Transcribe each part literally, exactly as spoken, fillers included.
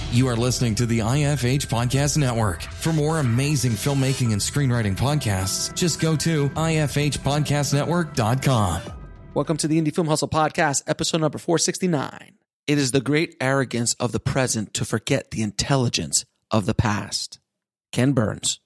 You are listening to the I F H Podcast Network. For more amazing filmmaking and screenwriting podcasts, just go to I F H podcast network dot com. Welcome to the Indie Film Hustle Podcast, episode number four sixty-nine. It is the great arrogance of the present to forget the intelligence of the past. Ken Burns.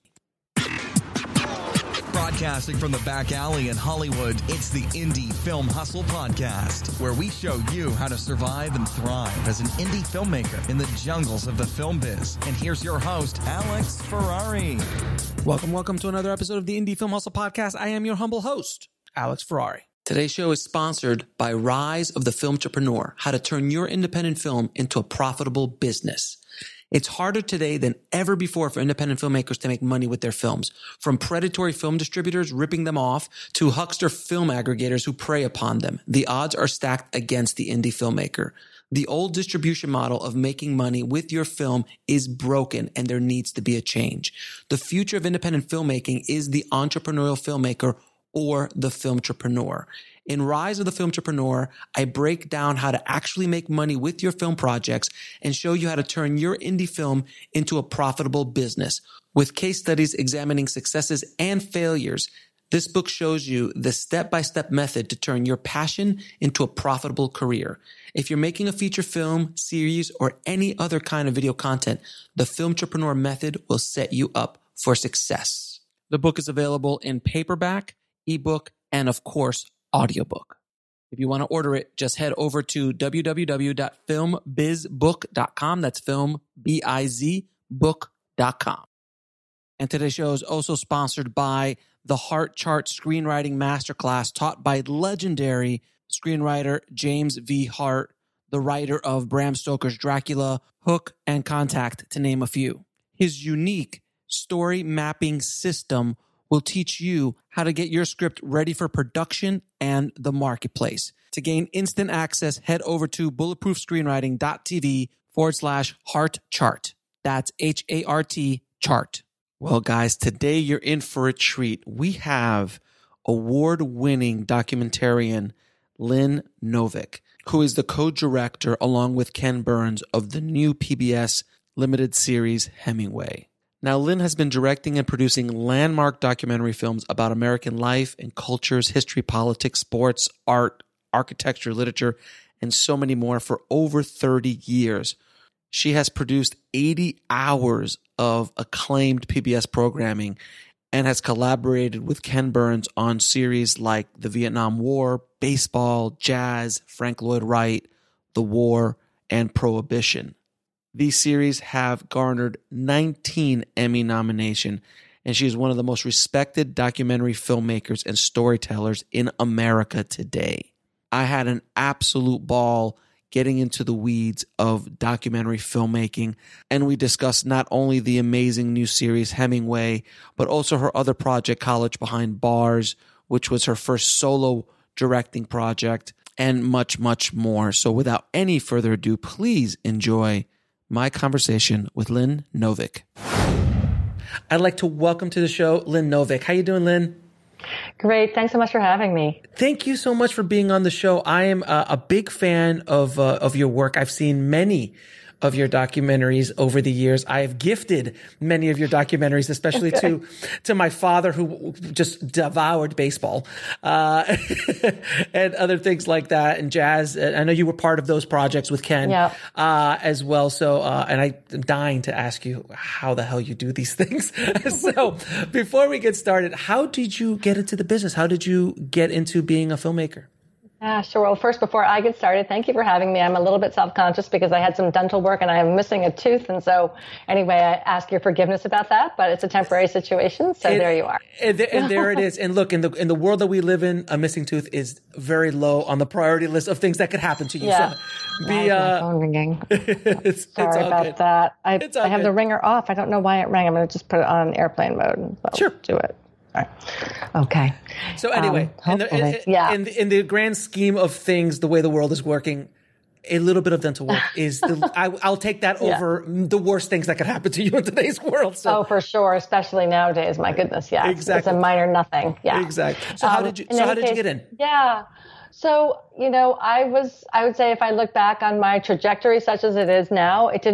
Broadcasting from the back alley in Hollywood, it's the Indie Film Hustle Podcast, where we show you how to survive and thrive as an indie filmmaker in the jungles of the film biz. And here's your host, Alex Ferrari. Welcome, welcome to another episode of the Indie Film Hustle Podcast. I am your humble host, Alex Ferrari. Today's show is sponsored by Rise of the Filmtrepreneur, how to turn your independent film into a profitable business. It's harder today than ever before for independent filmmakers to make money with their films. From predatory film distributors ripping them off to huckster film aggregators who prey upon them, the odds are stacked against the indie filmmaker. The old distribution model of making money with your film is broken, and there needs to be a change. The future of independent filmmaking is the entrepreneurial filmmaker or the filmtrepreneur. In Rise of the Filmtrepreneur, I break down how to actually make money with your film projects and show you how to turn your indie film into a profitable business. With case studies examining successes and failures, this book shows you the step-by-step method to turn your passion into a profitable career. If you're making a feature film, series, or any other kind of video content, the Filmtrepreneur method will set you up for success. The book is available in paperback, ebook, and of course, audiobook. If you want to order it, just head over to w w w dot film biz book dot com. That's film, B I Z, book dot com. And today's show is also sponsored by the Heart Chart Screenwriting Masterclass taught by legendary screenwriter James V. Hart, the writer of Bram Stoker's Dracula, Hook, and Contact, to name a few. His unique story mapping system will teach you how to get your script ready for production and the marketplace. To gain instant access, head over to bulletproofscreenwriting.tv forward slash heart chart. That's H A R T chart. Well, guys, today you're in for a treat. We have award-winning documentarian Lynn Novick, who is the co-director along with Ken Burns of the new P B S limited series Hemingway. Now, Lynn has been directing and producing landmark documentary films about American life and cultures, history, politics, sports, art, architecture, literature, and so many more for over thirty years. She has produced eighty hours of acclaimed P B S programming and has collaborated with Ken Burns on series like the Vietnam War, baseball, jazz, Frank Lloyd Wright, the war, and Prohibition. These series have garnered nineteen Emmy nominations, and she is one of the most respected documentary filmmakers and storytellers in America today. I had an absolute ball getting into the weeds of documentary filmmaking, and we discussed not only the amazing new series Hemingway, but also her other project, College Behind Bars, which was her first solo directing project, and much, much more. So without any further ado, please enjoy my conversation with Lynn Novick. I'd like to welcome to the show Lynn Novick. How you doing, Lynn? Great. Thanks so much for having me. Thank you so much for being on the show. I am a, a big fan of uh, of your work. I've seen many of your documentaries over the years. I have gifted many of your documentaries, especially to to my father, who just devoured baseball uh, and other things like that, and jazz. I know you were part of those projects with Ken yeah. uh, as well. So, uh, and I'm dying to ask you how the hell you do these things. So, before we get started, how did you get into the business? How did you get into being a filmmaker? Yeah, sure. Well, first, before I get started, thank you for having me. I'm a little bit self-conscious because I had some dental work and I'm missing a tooth. And so anyway, I ask your forgiveness about that, but it's a temporary situation. So and, there you are. And, th- and there it is. And look, in the in the world that we live in, a missing tooth is very low on the priority list of things that could happen to you. Yeah. So be, uh, my phone ringing? it's, Sorry it's about good. that. I, I have good. the ringer off. I don't know why it rang. I'm going to just put it on airplane mode and so sure. do it. All right. Okay. So anyway, um, in, the, in, yeah. in, the, in the grand scheme of things, the way the world is working, a little bit of dental work is the, I, I'll take that yeah. over the worst things that could happen to you in today's world. So. Oh, for sure. Especially nowadays. My goodness. Yeah. Exactly. It's a minor nothing. Yeah. Exactly. So how um, did you, so how did case, you get in? Yeah. So, you know, I was, I would say if I look back on my trajectory such as it is now, it didn't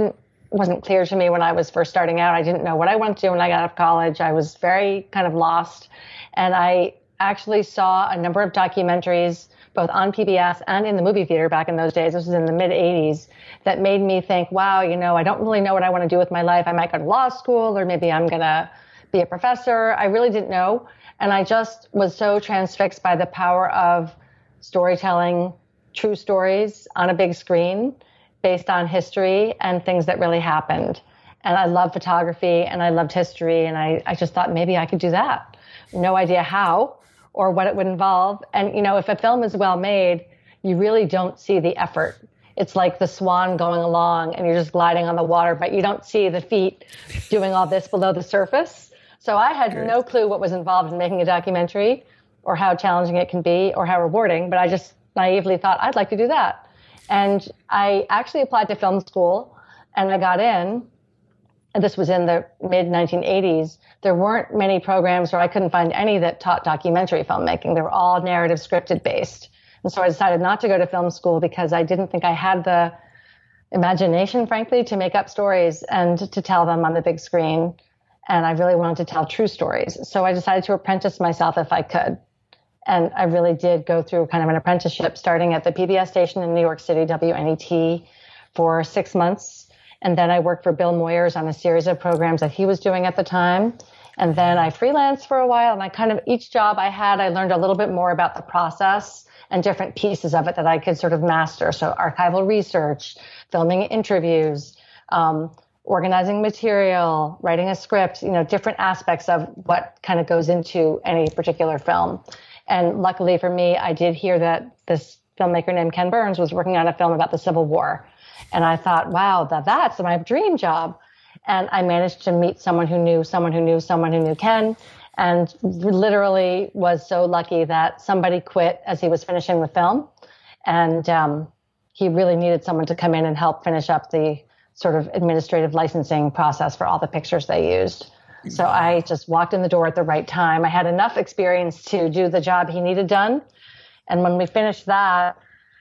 wasn't clear to me when I was first starting out. I didn't know what I wanted to do when I got out of college. I was very kind of lost. And I actually saw a number of documentaries, both on P B S and in the movie theater back in those days. This was in the mid eighties, that made me think, wow, you know, I don't really know what I want to do with my life. I might go to law school, or maybe I'm going to be a professor. I really didn't know. And I just was so transfixed by the power of storytelling, true stories on a big screen based on history and things that really happened. And I love photography and I loved history. And I, I just thought maybe I could do that. No idea how or what it would involve. And, you know, if a film is well made, you really don't see the effort. It's like the swan going along and you're just gliding on the water, but you don't see the feet doing all this below the surface. So I had Good. no clue what was involved in making a documentary or how challenging it can be or how rewarding, but I just naively thought I'd like to do that. And I actually applied to film school and I got in. And this was in the mid nineteen eighties. There weren't many programs, or I couldn't find any that taught documentary filmmaking. They were all narrative scripted based. And so I decided not to go to film school because I didn't think I had the imagination, frankly, to make up stories and to tell them on the big screen. And I really wanted to tell true stories. So I decided to apprentice myself if I could. And I really did go through kind of an apprenticeship, starting at the P B S station in New York City, W N E T, for six months. And then I worked for Bill Moyers on a series of programs that he was doing at the time. And then I freelanced for a while. And I kind of, each job I had, I learned a little bit more about the process and different pieces of it that I could sort of master. So archival research, filming interviews, um, organizing material, writing a script, you know, different aspects of what kind of goes into any particular film. And luckily for me, I did hear that this filmmaker named Ken Burns was working on a film about the Civil War. And I thought, wow, that, that's my dream job. And I managed to meet someone who knew someone who knew someone who knew Ken, and literally was so lucky that somebody quit as he was finishing the film. And um, he really needed someone to come in and help finish up the sort of administrative licensing process for all the pictures they used. So I just walked in the door at the right time. I had enough experience to do the job he needed done. And when we finished that,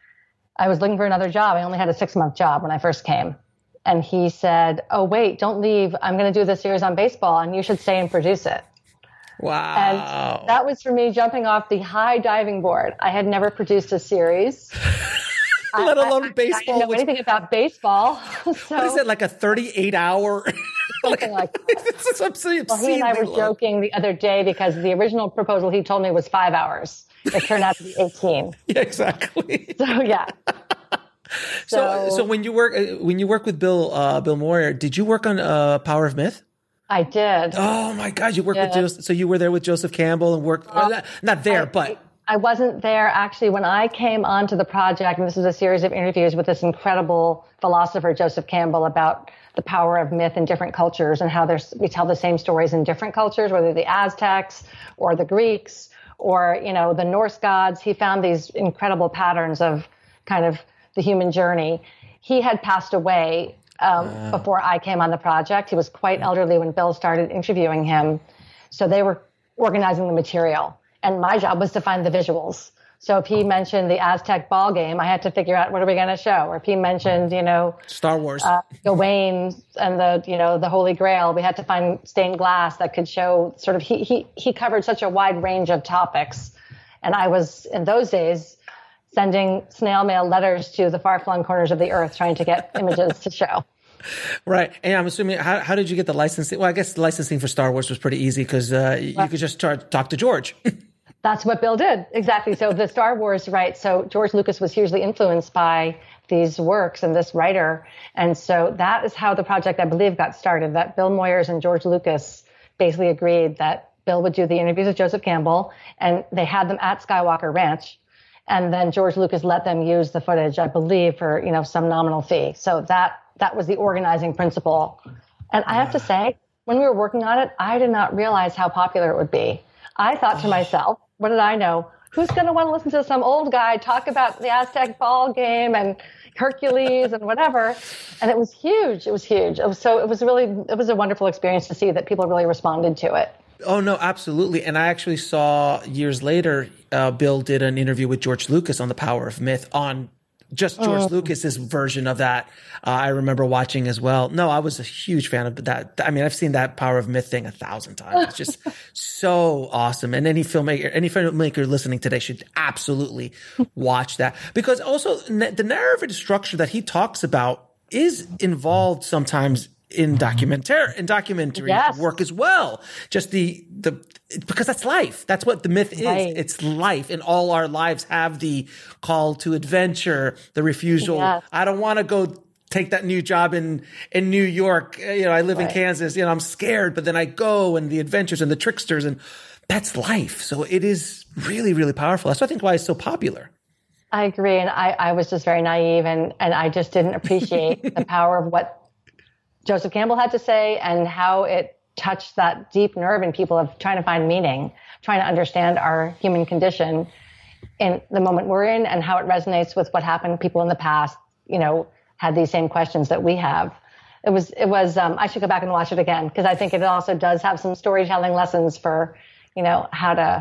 I was looking for another job. I only had a six-month job when I first came. And he said, oh, wait, don't leave. I'm going to do this series on baseball, and you should stay and produce it. Wow. And that was for me jumping off the high diving board. I had never produced a series. Let alone I, I, baseball. I didn't know which, anything about baseball. So, what is it, like a thirty-eight hour? Something like that. It's obscene, well, he and I were long. joking the other day because the original proposal he told me was five hours. It turned out to be eighteen. Yeah, exactly. So, yeah. So, so, so when you work when you work with Bill uh, Bill Moyer, did you work on uh, Power of Myth? I did. Oh my God, you worked with Joseph, so you were there with Joseph Campbell and worked well, not, not there, I, but I wasn't there actually when I came onto the project. And this is a series of interviews with this incredible philosopher Joseph Campbell about the power of myth in different cultures and how there's we tell the same stories in different cultures, whether the Aztecs or the Greeks or you know the Norse gods. He found these incredible patterns of kind of the human journey. He had passed away um, wow. before I came on the project. He was quite elderly when Bill started interviewing him. So they were organizing the material. And my job was to find the visuals. So if he mentioned the Aztec ball game, I had to figure out what are we going to show. Or if he mentioned, you know, Star Wars, uh, Gawain and the, you know, the Holy Grail, we had to find stained glass that could show sort of, he, he, he covered such a wide range of topics. And I was in those days sending snail mail letters to the far-flung corners of the earth trying to get images to show. Right. And I'm assuming, how, how did you get the licensing? Well, I guess the licensing for Star Wars was pretty easy because uh, you could just start, talk to George. That's what Bill did. Exactly. So the Star Wars, right. So George Lucas was hugely influenced by these works and this writer. And so that is how the project, I believe, got started, that Bill Moyers and George Lucas basically agreed that Bill would do the interviews with Joseph Campbell, and they had them at Skywalker Ranch. And then George Lucas let them use the footage, I believe, for, you know, some nominal fee. So that that was the organizing principle. And I have to say, when we were working on it, I did not realize how popular it would be. I thought to myself, what did I know? Who's going to want to listen to some old guy talk about the Aztec ball game and Hercules and whatever? And it was huge. It was huge. It was so it was really it was a wonderful experience to see that people really responded to it. Oh, no, absolutely. And I actually saw years later, uh, Bill did an interview with George Lucas on the Power of Myth on just George oh. Lucas's version of that. Uh, I remember watching as well. No, I was a huge fan of that. I mean, I've seen that Power of Myth thing a thousand times. It's just so awesome. And any filmmaker, any filmmaker listening today should absolutely watch that, because also the narrative structure that he talks about is involved sometimes in documentary in documentary yes. work as well. Just the the because that's life. That's what the myth is. Right. It's life, and all our lives have the call to adventure, the refusal. Yes. I don't want to go take that new job in in New York. You know, I live right. in Kansas. You know, I'm scared, but then I go, and the adventures and the tricksters, and that's life. So it is really, really powerful. That's I think why it's so popular. I agree, and I I was just very naive, and and I just didn't appreciate the power of what Joseph Campbell had to say and how it touched that deep nerve in people of trying to find meaning, trying to understand our human condition in the moment we're in, and how it resonates with what happened. People in the past, you know, had these same questions that we have. It was, it was, um, I should go back and watch it again, because I think it also does have some storytelling lessons for, you know, how to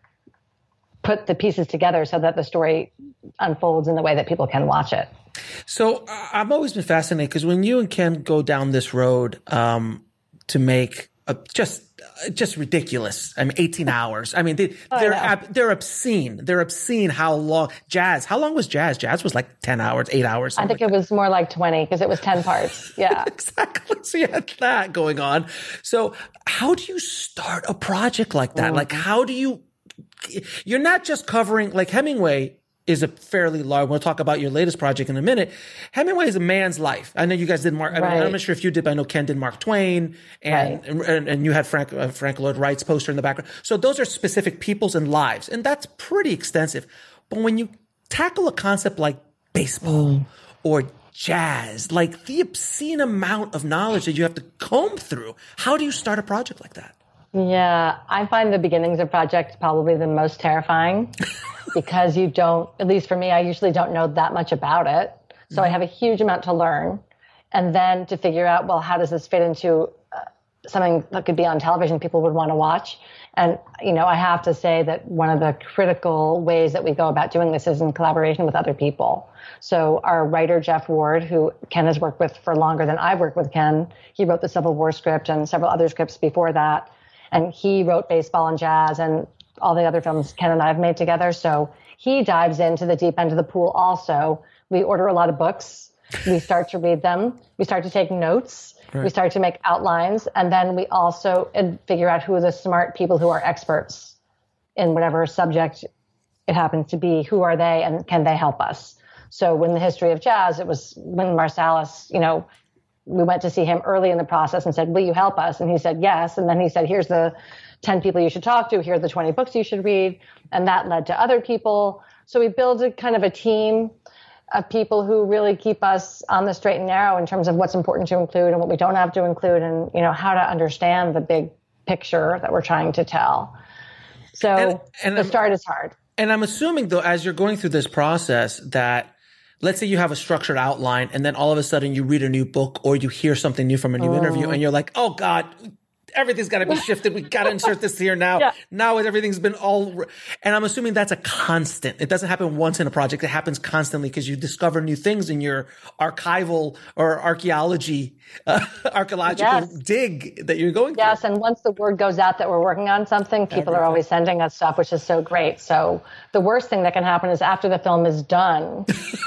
put the pieces together so that the story unfolds in the way that people can watch it. So uh, I've always been fascinated, because when you and Ken go down this road um, to make a, just just ridiculous, I mean, eighteen hours. I mean, they, they're ab- they're obscene. They're obscene. How long? Jazz. How long was Jazz? Jazz was like ten hours, eight hours. I think like it was more like twenty, because it was ten parts. Yeah, exactly. So you had that going on. So how do you start a project like that? Mm-hmm. Like, how do you? You're not just covering, like, Hemingway is a fairly large, we'll talk about your latest project in a minute. Hemingway is a man's life. I know you guys did Mark, right. I mean, I'm not sure if you did, but I know Ken did Mark Twain, and, right. and, and, and you had Frank, uh, Frank Lloyd Wright's poster in the background. So those are specific peoples and lives, and that's pretty extensive. But when you tackle a concept like baseball mm. or jazz, like the obscene amount of knowledge that you have to comb through, how do you start a project like that? Yeah, I find the beginnings of projects probably the most terrifying because you don't, at least for me, I usually don't know that much about it. So mm-hmm. I have a huge amount to learn. And then to figure out, well, how does this fit into uh, something that could be on television people would want to watch? And, you know, I have to say that one of the critical ways that we go about doing this is in collaboration with other people. So our writer, Jeff Ward, who Ken has worked with for longer than I've worked with Ken, he wrote the Civil War script and several other scripts before that. And he wrote Baseball and Jazz and all the other films Ken and I have made together. So he dives into the deep end of the pool also. We order a lot of books. We start to read them. We start to take notes. Right. We start to make outlines. And then we also figure out who are the smart people who are experts in whatever subject it happens to be. Who are they, and can they help us? So when the history of jazz, it was when Marsalis, you know, we went to see him early in the process and said, will you help us? And he said, yes. And then he said, here's the ten people you should talk to. Here are the twenty books you should read. And that led to other people. So we built a kind of a team of people who really keep us on the straight and narrow in terms of what's important to include and what we don't have to include, and, you know, how to understand the big picture that we're trying to tell. So and, and the I'm, start is hard. And I'm assuming, though, as you're going through this process, that let's say you have a structured outline, and then all of a sudden you read a new book or you hear something new from a new oh. interview, and you're like, oh, God, everything's got to be shifted. We got to insert this here now. Yeah. Now everything's been all, and I'm assuming that's a constant. It doesn't happen once in a project. It happens constantly because you discover new things in your archival or archaeology, uh, archaeological yes. dig that you're going through. Yes, and once the word goes out that we're working on something, people Everything. are always sending us stuff, which is so great. So the worst thing that can happen is after the film is done.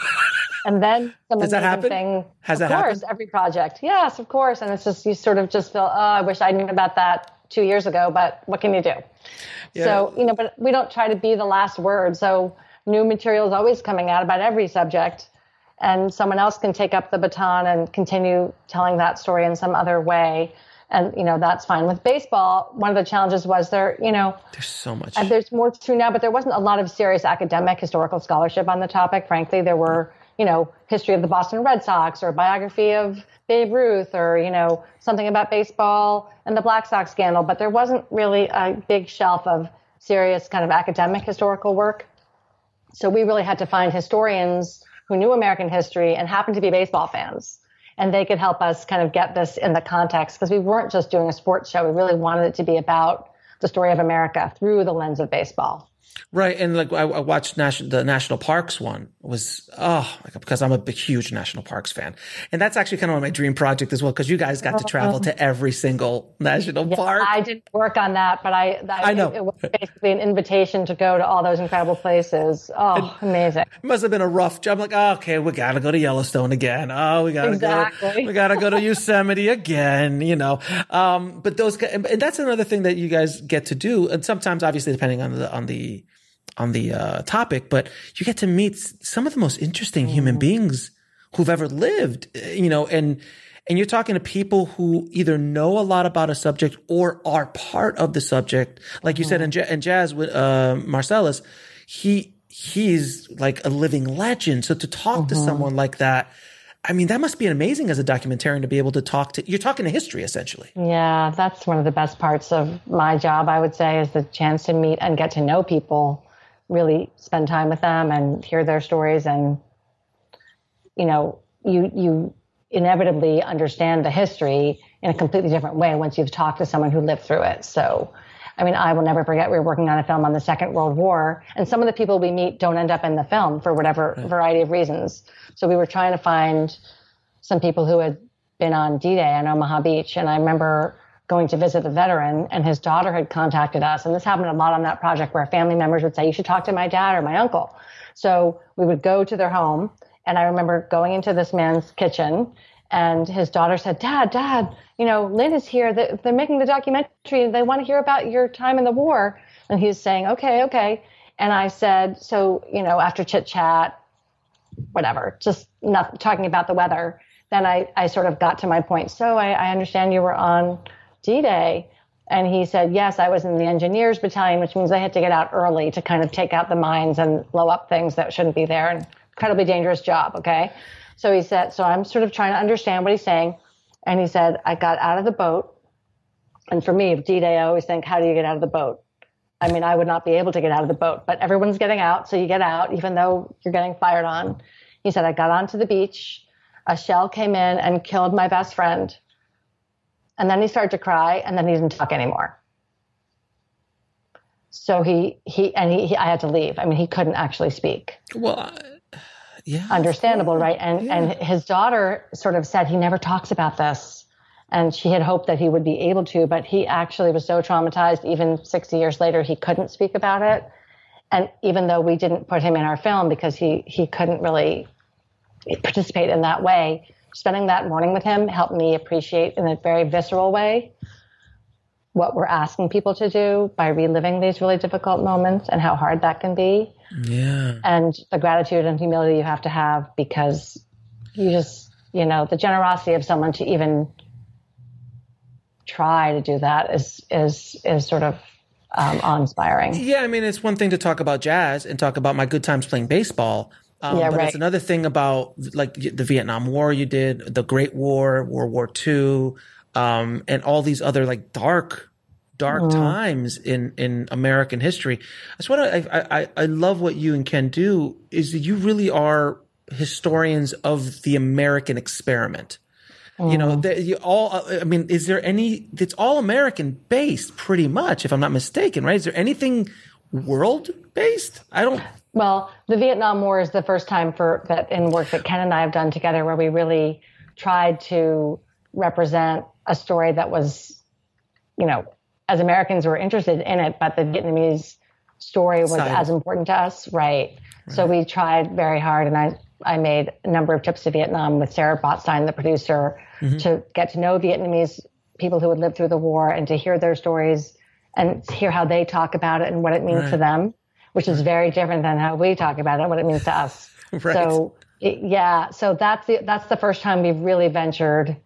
And then some Does that happen? Thing, Has of that course, happened? Every project. Yes, of course. And it's just, you sort of just feel, oh, I wish I knew about that two years ago, but what can you do? Yeah. So, you know, but we don't try to be the last word. So new material is always coming out about every subject, and someone else can take up the baton and continue telling that story in some other way. And, you know, that's fine. With baseball, one of the challenges was there, you know, there's so much. And there's more to now, but there wasn't a lot of serious academic historical scholarship on the topic. Frankly, there were, you know, history of the Boston Red Sox or biography of Babe Ruth or, you know, something about baseball and the Black Sox scandal. But there wasn't really a big shelf of serious kind of academic historical work. So we really had to find historians who knew American history and happened to be baseball fans. And they could help us kind of get this in the context, because we weren't just doing a sports show. We really wanted it to be about the story of America through the lens of baseball. Right. And like I, I watched national, the national parks one was, oh, like, because I'm a big, huge national parks fan. And that's actually kind of my dream project as well. Cause you guys got to travel to every single national yeah, park. I didn't work on that, but I, that, I know it, it was basically an invitation to go to all those incredible places. Oh, and amazing. It must have been a rough job. I'm like, oh, okay, we got to go to Yellowstone again. Oh, we got to exactly. go, we got to go to Yosemite again, you know? Um, but those, and that's another thing that you guys get to do. And sometimes obviously depending on the, on the, on the uh, topic, but you get to meet some of the most interesting human beings who've ever lived, you know, and, and you're talking to people who either know a lot about a subject or are part of the subject. Like you mm-hmm. said in, J- in Jazz with uh, Marcellus, he, he's like a living legend. So to talk mm-hmm. to someone like that, I mean, that must be amazing as a documentarian to be able to talk to, you're talking to history essentially. Yeah, that's one of the best parts of my job, I would say, is the chance to meet and get to know people. Really spend time with them and hear their stories. And, you know, you, you inevitably understand the history in a completely different way once you've talked to someone who lived through it. So, I mean, I will never forget, we were working on a film on the Second World War, and some of the people we meet don't end up in the film for whatever right. variety of reasons. So we were trying to find some people who had been on D-Day on Omaha Beach. And I remember going to visit the veteran, and his daughter had contacted us. And this happened a lot on that project where family members would say, you should talk to my dad or my uncle. So we would go to their home. And I remember going into this man's kitchen, and his daughter said, Dad, Dad, you know, Lynn is here. They're, they're making the documentary. They want to hear about your time in the war. And he's saying, okay, okay. And I said, so, you know, after chit chat, whatever, just not talking about the weather, then I, I sort of got to my point. So I, I understand you were on D-Day. And he said, yes, I was in the engineers battalion, which means I had to get out early to kind of take out the mines and blow up things that shouldn't be there. And incredibly dangerous job. Okay. So he said, so I'm sort of trying to understand what he's saying. And he said, I got out of the boat. And for me, D-Day, I always think, how do you get out of the boat? I mean, I would not be able to get out of the boat, but everyone's getting out. So you get out, even though you're getting fired on. He said, I got onto the beach. A shell came in and killed my best friend. And then he started to cry, and then he didn't talk anymore. So he, he, and he, he I had to leave. I mean, he couldn't actually speak. Well, uh, yeah. Understandable, right? And, yeah. and his daughter sort of said he never talks about this. And she had hoped that he would be able to, but he actually was so traumatized, even sixty years later, he couldn't speak about it. And even though we didn't put him in our film because he, he couldn't really participate in that way, spending that morning with him helped me appreciate in a very visceral way what we're asking people to do by reliving these really difficult moments and how hard that can be. Yeah. And the gratitude and humility you have to have, because you just, you know, the generosity of someone to even try to do that is, is, is sort of um, awe-inspiring. Yeah. I mean, it's one thing to talk about jazz and talk about my good times playing baseball. Um, yeah, but right. It's another thing about like the Vietnam War you did, the Great War, World War Two, um, and all these other like dark, dark mm. times in, in American history. That's what I, I, I love what you and Ken do is that you really are historians of the American experiment. Mm. You know, the, you all, I mean, is there any, it's all American based pretty much, if I'm not mistaken, right? Is there anything world based? I don't. Well, the Vietnam War is the first time for that in work that Ken and I have done together where we really tried to represent a story that was, you know, as Americans were interested in it, but the Vietnamese story was Side. as important to us. Right. right. So we tried very hard, and I, I made a number of trips to Vietnam with Sarah Botstein, the producer, mm-hmm. to get to know Vietnamese people who had lived through the war and to hear their stories and hear how they talk about it and what it means right. to them, which is very different than how we talk about it, what it means to us. Right. So, it, yeah, so that's the, that's the first time we've really ventured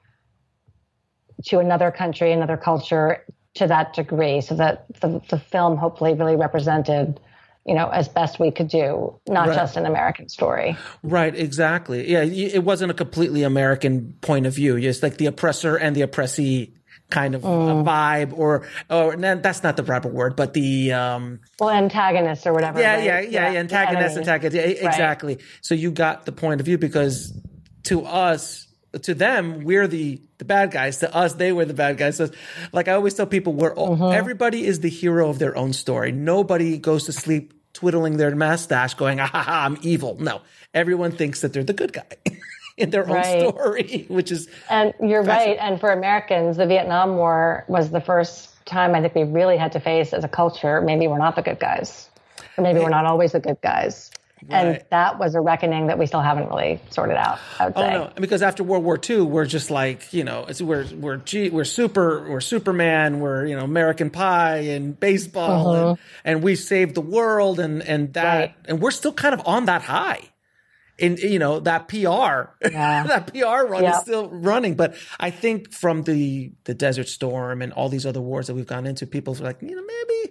to another country, another culture to that degree, so that the, the film hopefully really represented, you know, as best we could do, not right. just an American story. Right, exactly. Yeah, it wasn't a completely American point of view, just like the oppressor and the oppressee kind of mm. vibe, or or that's not the proper word, but the um well, antagonist or whatever. Yeah, right? yeah, yeah, yeah, antagonist, antagonist. Yeah, exactly. Right. So you got the point of view, because to us, to them, we're the, the bad guys. To us, they were the bad guys. So, like I always tell people, we're all, mm-hmm. everybody is the hero of their own story. Nobody goes to sleep twiddling their mustache going, ah, ha, ha, I'm evil. No, everyone thinks that they're the good guy in their right. own story, which is And you're right. And for Americans, the Vietnam War was the first time I think we really had to face as a culture, maybe we're not the good guys. Or maybe we're not always the good guys. Right. And that was a reckoning that we still haven't really sorted out, I would say. Oh, no. Because after World War Two, we're just like, you know, it's, we're we're G, we're super, we're Superman, we're, you know, American Pie and baseball, mm-hmm. and, and we saved the world, and and that, right. and we're still kind of on that high. And, you know, that P R, yeah. that P R run yep. is still running. But I think from the the Desert Storm and all these other wars that we've gone into, people are like, you know, maybe,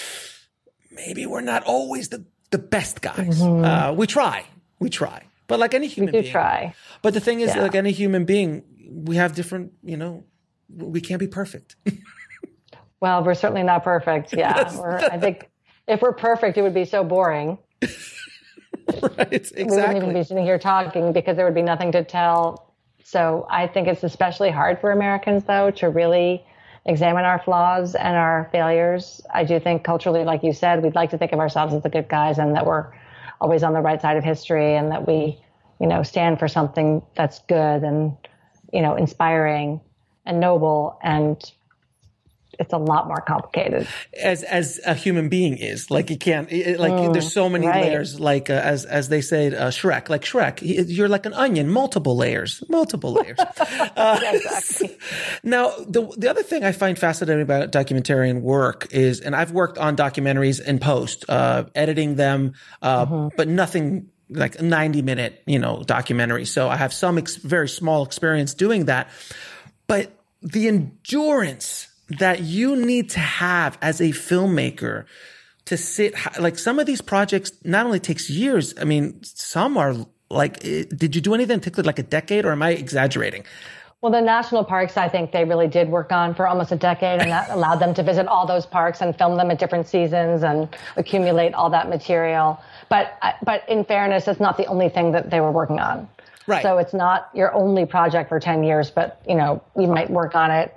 maybe we're not always the the best guys. Mm-hmm. Uh, we try, we try, but like any human we do being, try. But the thing is, yeah. like any human being, we have different, you know, we can't be perfect. Well, we're certainly not perfect. Yeah. We're, I think if we're perfect, it would be so boring. Right. Exactly. We wouldn't even be sitting here talking because there would be nothing to tell. So I think it's especially hard for Americans, though, to really examine our flaws and our failures. I do think culturally, like you said, we'd like to think of ourselves as the good guys and that we're always on the right side of history and that we, you know, stand for something that's good and, you know, inspiring and noble. And it's a lot more complicated. As as a human being is. Like you can't, it, like mm, there's so many right. layers, like uh, as as they say, uh, Shrek, like Shrek, you're like an onion, multiple layers, multiple layers. uh, yeah, exactly. Now, the the other thing I find fascinating about documentarian work is, and I've worked on documentaries in post, uh, editing them, uh, mm-hmm. but nothing like a ninety minute, you know, documentary. So I have some ex- very small experience doing that, but the endurance that you need to have as a filmmaker to sit, like some of these projects not only takes years. I mean, some are like, did you do anything that took like a decade, or am I exaggerating? Well, the national parks, I think they really did work on for almost a decade, and that allowed them to visit all those parks and film them at different seasons and accumulate all that material. But, but in fairness, it's not the only thing that they were working on. Right. So it's not your only project for ten years, but you know, you might work on it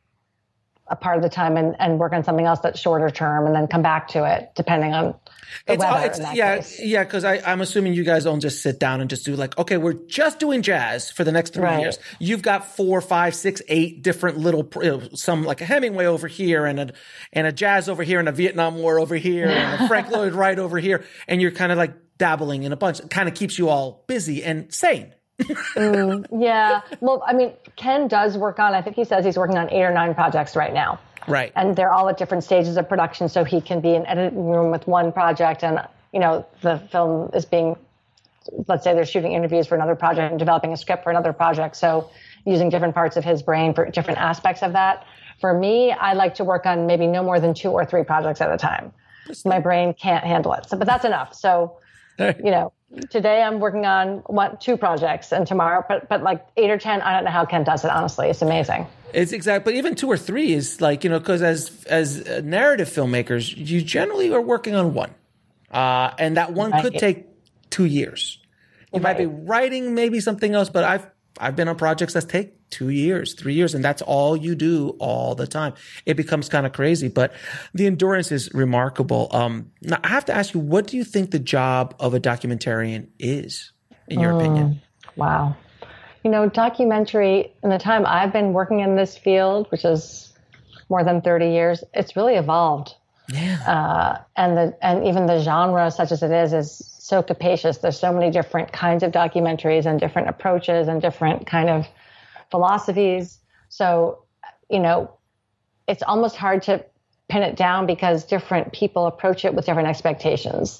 a part of the time and, and work on something else that's shorter term and then come back to it depending on the it's, weather. It's, in that yeah, case. yeah. Because I'm assuming you guys don't just sit down and just do like, okay, we're just doing jazz for the next three right. years. You've got four, five, six, eight different little, you know, some like a Hemingway over here and a and a jazz over here and a Vietnam War over here and a Frank Lloyd Wright over here, and you're kind of like dabbling in a bunch. It kind of keeps you all busy and sane. mm, yeah. Well, I mean, Ken does work on, I think he says he's working on eight or nine projects right now. Right. And they're all at different stages of production. So he can be in an editing room with one project and, you know, the film is being, let's say they're shooting interviews for another project and developing a script for another project. So using different parts of his brain for different aspects of that. For me, I like to work on maybe no more than two or three projects at a time. My brain can't handle it. So, but that's enough. So, you know, today I'm working on one, two projects, and tomorrow, but but like eight or ten, I don't know how Ken does it. Honestly, it's amazing. It's exact, but even two or three is like, you know, because as as narrative filmmakers, you generally are working on one, uh, and that one right. could take two years. You right. might be writing maybe something else, but I've I've been on projects that take two years, three years, and that's all you do all the time. It becomes kind of crazy, but the endurance is remarkable. Um, now, I have to ask you, what do you think the job of a documentarian is, in your mm, opinion? Wow. You know, documentary, in the time I've been working in this field, which is more than thirty years, it's really evolved. Yeah. Uh, and the and even the genre, such as it is, is so capacious. There's so many different kinds of documentaries and different approaches and different kind of philosophies. So, you know, it's almost hard to pin it down because different people approach it with different expectations.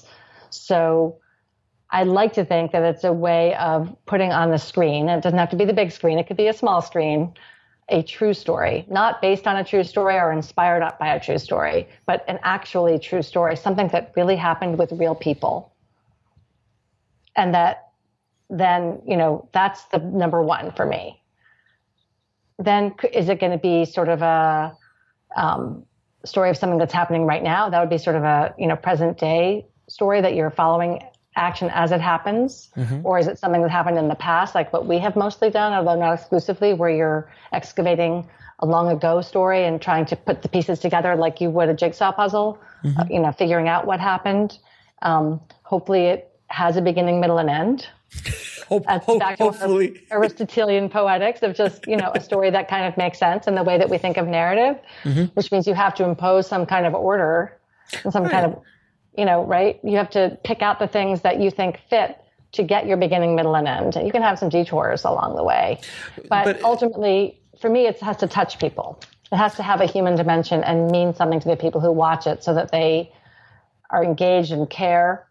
So I like to think that it's a way of putting on the screen. It doesn't have to be the big screen. It could be a small screen, a true story, not based on a true story or inspired by a true story, but an actually true story, something that really happened with real people. And that then, you know, that's the number one for me. Then is it going to be sort of a um, story of something that's happening right now? That would be sort of a, you know, present day story that you're following action as it happens, Mm-hmm. or is it something that happened in the past, like what we have mostly done, although not exclusively, where you're excavating a long ago story and trying to put the pieces together like you would a jigsaw puzzle, Mm-hmm. uh, you know, figuring out what happened. Um, hopefully it has a beginning, middle, and end. Hope, That's hope, back to hopefully. our Aristotelian poetics of just, you know, a story that kind of makes sense in the way that we think of narrative, Mm-hmm. which means you have to impose some kind of order and some Right. kind of, you know, right? You have to pick out the things that you think fit to get your beginning, middle, and end. You can have some detours along the way. But, But- ultimately, for me, it has to touch people. It has to have a human dimension and mean something to the people who watch it so that they are engaged and care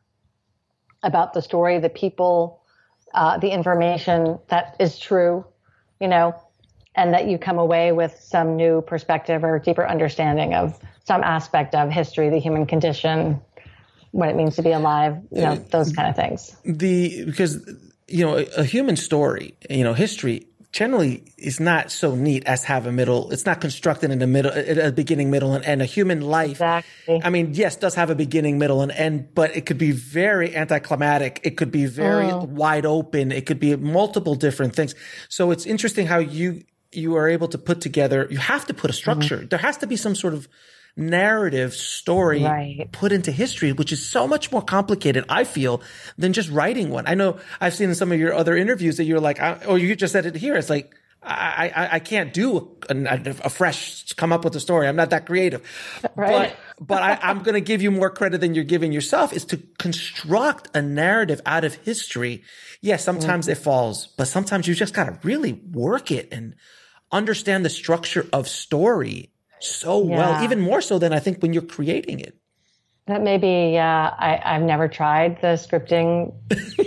about the story, the people, uh, the information that is true, you know, and that you come away with some new perspective or deeper understanding of some aspect of history, the human condition, what it means to be alive, you know, those kind of things. The because you know a, a human story, you know, history generally is not so neat as have a middle. It's not constructed in a middle, a beginning, middle, and end. A human life, Exactly. I mean, yes, does have a beginning, middle, and end, but it could be very anticlimactic. It could be very Mm. wide open. It could be multiple different things. So it's interesting how you you are able to put together. You have to put a structure. Mm-hmm. There has to be some sort of narrative story Right. put into history, which is so much more complicated, I feel, than just writing one. I know I've seen in some of your other interviews that you're like, I, or you just said it here. It's like, I, I, I can't do a, a fresh, come up with a story. I'm not that creative. Right. But, but I, I'm going to give you more credit than you're giving yourself, is to construct a narrative out of history. Yes, sometimes it falls, but sometimes you just got to really work it and understand the structure of story so well, Yeah. even more so than I think when you're creating it. That may be, uh, I, I've never tried the scripting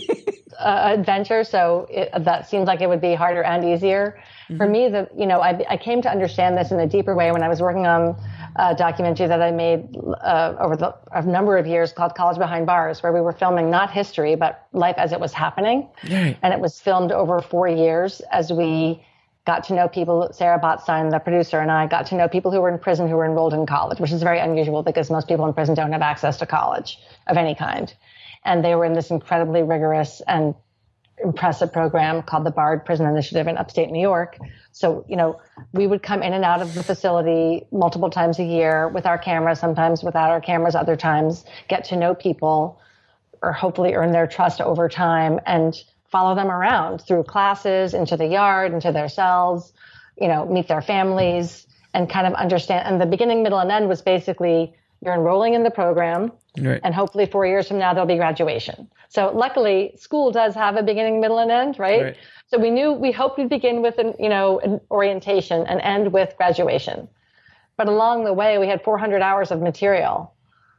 uh, adventure, so it, that seems like it would be harder and easier. Mm-hmm. For me, the, you know, I, I came to understand this in a deeper way when I was working on a documentary that I made uh, over the, a number of years called College Behind Bars, where we were filming not history, but life as it was happening. Right. And it was filmed over four years as we got to know people. Sarah Botstein, the producer, and I got to know people who were in prison who were enrolled in college, which is very unusual because most people in prison don't have access to college of any kind. And they were in this incredibly rigorous and impressive program called the Bard Prison Initiative in upstate New York. So, you know, we would come in and out of the facility multiple times a year with our cameras, sometimes without our cameras, other times, get to know people or hopefully earn their trust over time and follow them around through classes, into the yard, into their cells, you know, meet their families and kind of understand. And the beginning, middle, and end was basically you're enrolling in the program, Right. and hopefully four years from now, there'll be graduation. So luckily, school does have a beginning, middle, and end, right? Right. So we knew, we hoped we'd begin with an, you know, an orientation and end with graduation. But along the way, we had four hundred hours of material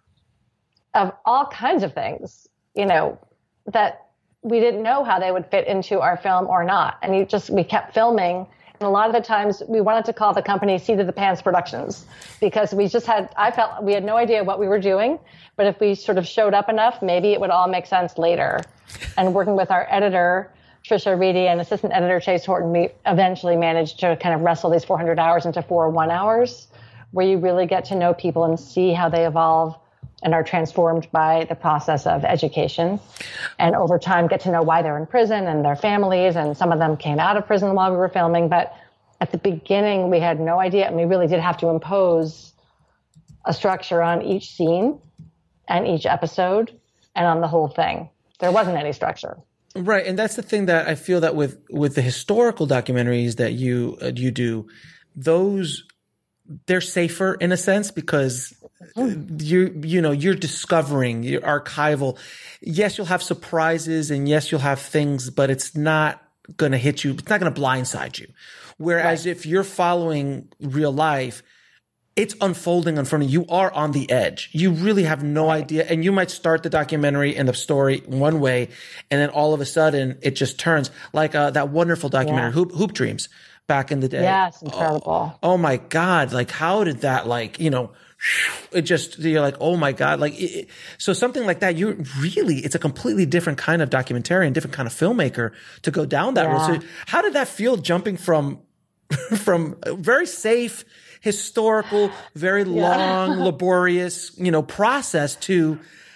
of all kinds of things, you know, that we didn't know how they would fit into our film or not. And you just, we kept filming. And a lot of the times we wanted to call the company Seat of the Pants Productions because we just had, I felt we had no idea what we were doing, but if we sort of showed up enough, maybe it would all make sense later. And working with our editor, Trisha Reedy, and assistant editor Chase Horton, we eventually managed to kind of wrestle these four hundred hours into four one hours where you really get to know people and see how they evolve and are transformed by the process of education. And over time, get to know why they're in prison and their families. And some of them came out of prison while we were filming. But at the beginning, we had no idea. And we really did have to impose a structure on each scene and each episode and on the whole thing. There wasn't any structure. Right. And that's the thing that I feel that with, with the historical documentaries that you, uh, you do, those, they're safer in a sense because you, you know, you're discovering, you're archival. Yes, you'll have surprises and yes, you'll have things, but it's not going to hit you. It's not going to blindside you. Whereas right. if you're following real life, it's unfolding in front of you. You are on the edge. You really have no right. idea. And you might start the documentary and the story one way, and then all of a sudden it just turns like uh, that wonderful documentary, yeah. Hoop, Hoop Dreams, back in the day. Yes, incredible. Oh, oh my God. Like, how did that, like, you know, it just, you're like, oh my God. Like, it, so something like that, you really, it's a completely different kind of documentarian, different kind of filmmaker to go down that yeah. road. So how did that feel jumping from, from very safe, historical, very yeah. long, laborious, you know, process to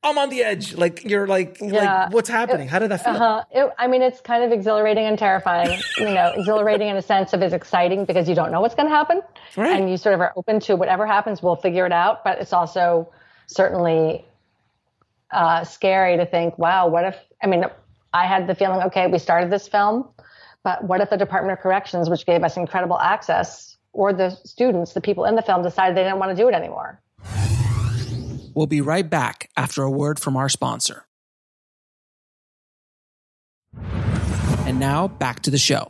I'm on the edge. Like, you're like, Yeah. like what's happening? It, How did that feel? Uh-huh. It, I mean, it's kind of exhilarating and terrifying. You know, exhilarating in a sense of it's exciting because you don't know what's going to happen. Right. And you sort of are open to whatever happens, we'll figure it out. But it's also certainly uh, scary to think, wow, what if, I mean, I had the feeling, okay, we started this film, but what if the Department of Corrections, which gave us incredible access, or the students, the people in the film, decided they didn't want to do it anymore? We'll be right back after a word from our sponsor. And now back to the show.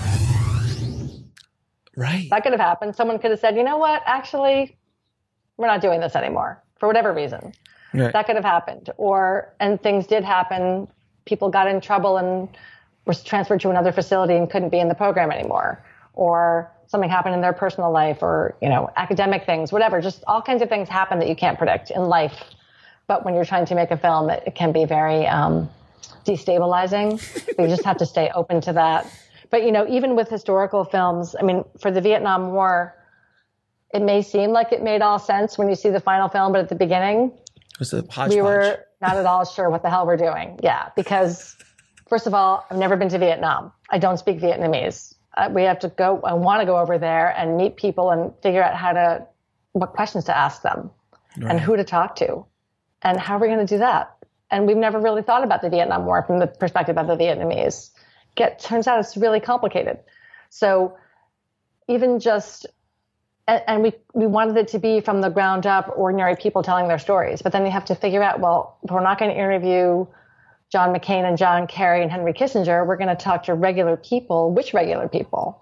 Right. That could have happened. Someone could have said, you know what, actually, we're not doing this anymore for whatever reason. Right. That could have happened. Or, and things did happen. People got in trouble and were transferred to another facility and couldn't be in the program anymore. Or something happened in their personal life, or, you know, academic things, whatever. Just all kinds of things happen that you can't predict in life. But when you're trying to make a film, it, it can be very um, destabilizing. You just have to stay open to that. But, you know, even with historical films, I mean, for the Vietnam War, it may seem like it made all sense when you see the final film, but at the beginning, it was a hodgepodge. We were not at all sure what the hell we're doing. Yeah, because first of all, I've never been to Vietnam. I don't speak Vietnamese. Uh, we have to go, I want to go over there and meet people and figure out how to, what questions to ask them, right, and who to talk to, and how are we going to do that? And we've never really thought about the Vietnam War from the perspective of the Vietnamese. Get, turns out it's really complicated. So even just, and, and we, we wanted it to be from the ground up, ordinary people telling their stories. But then you have to figure out, well, if we're not going to interview John McCain and John Kerry and Henry Kissinger, we're going to talk to regular people. Which regular people?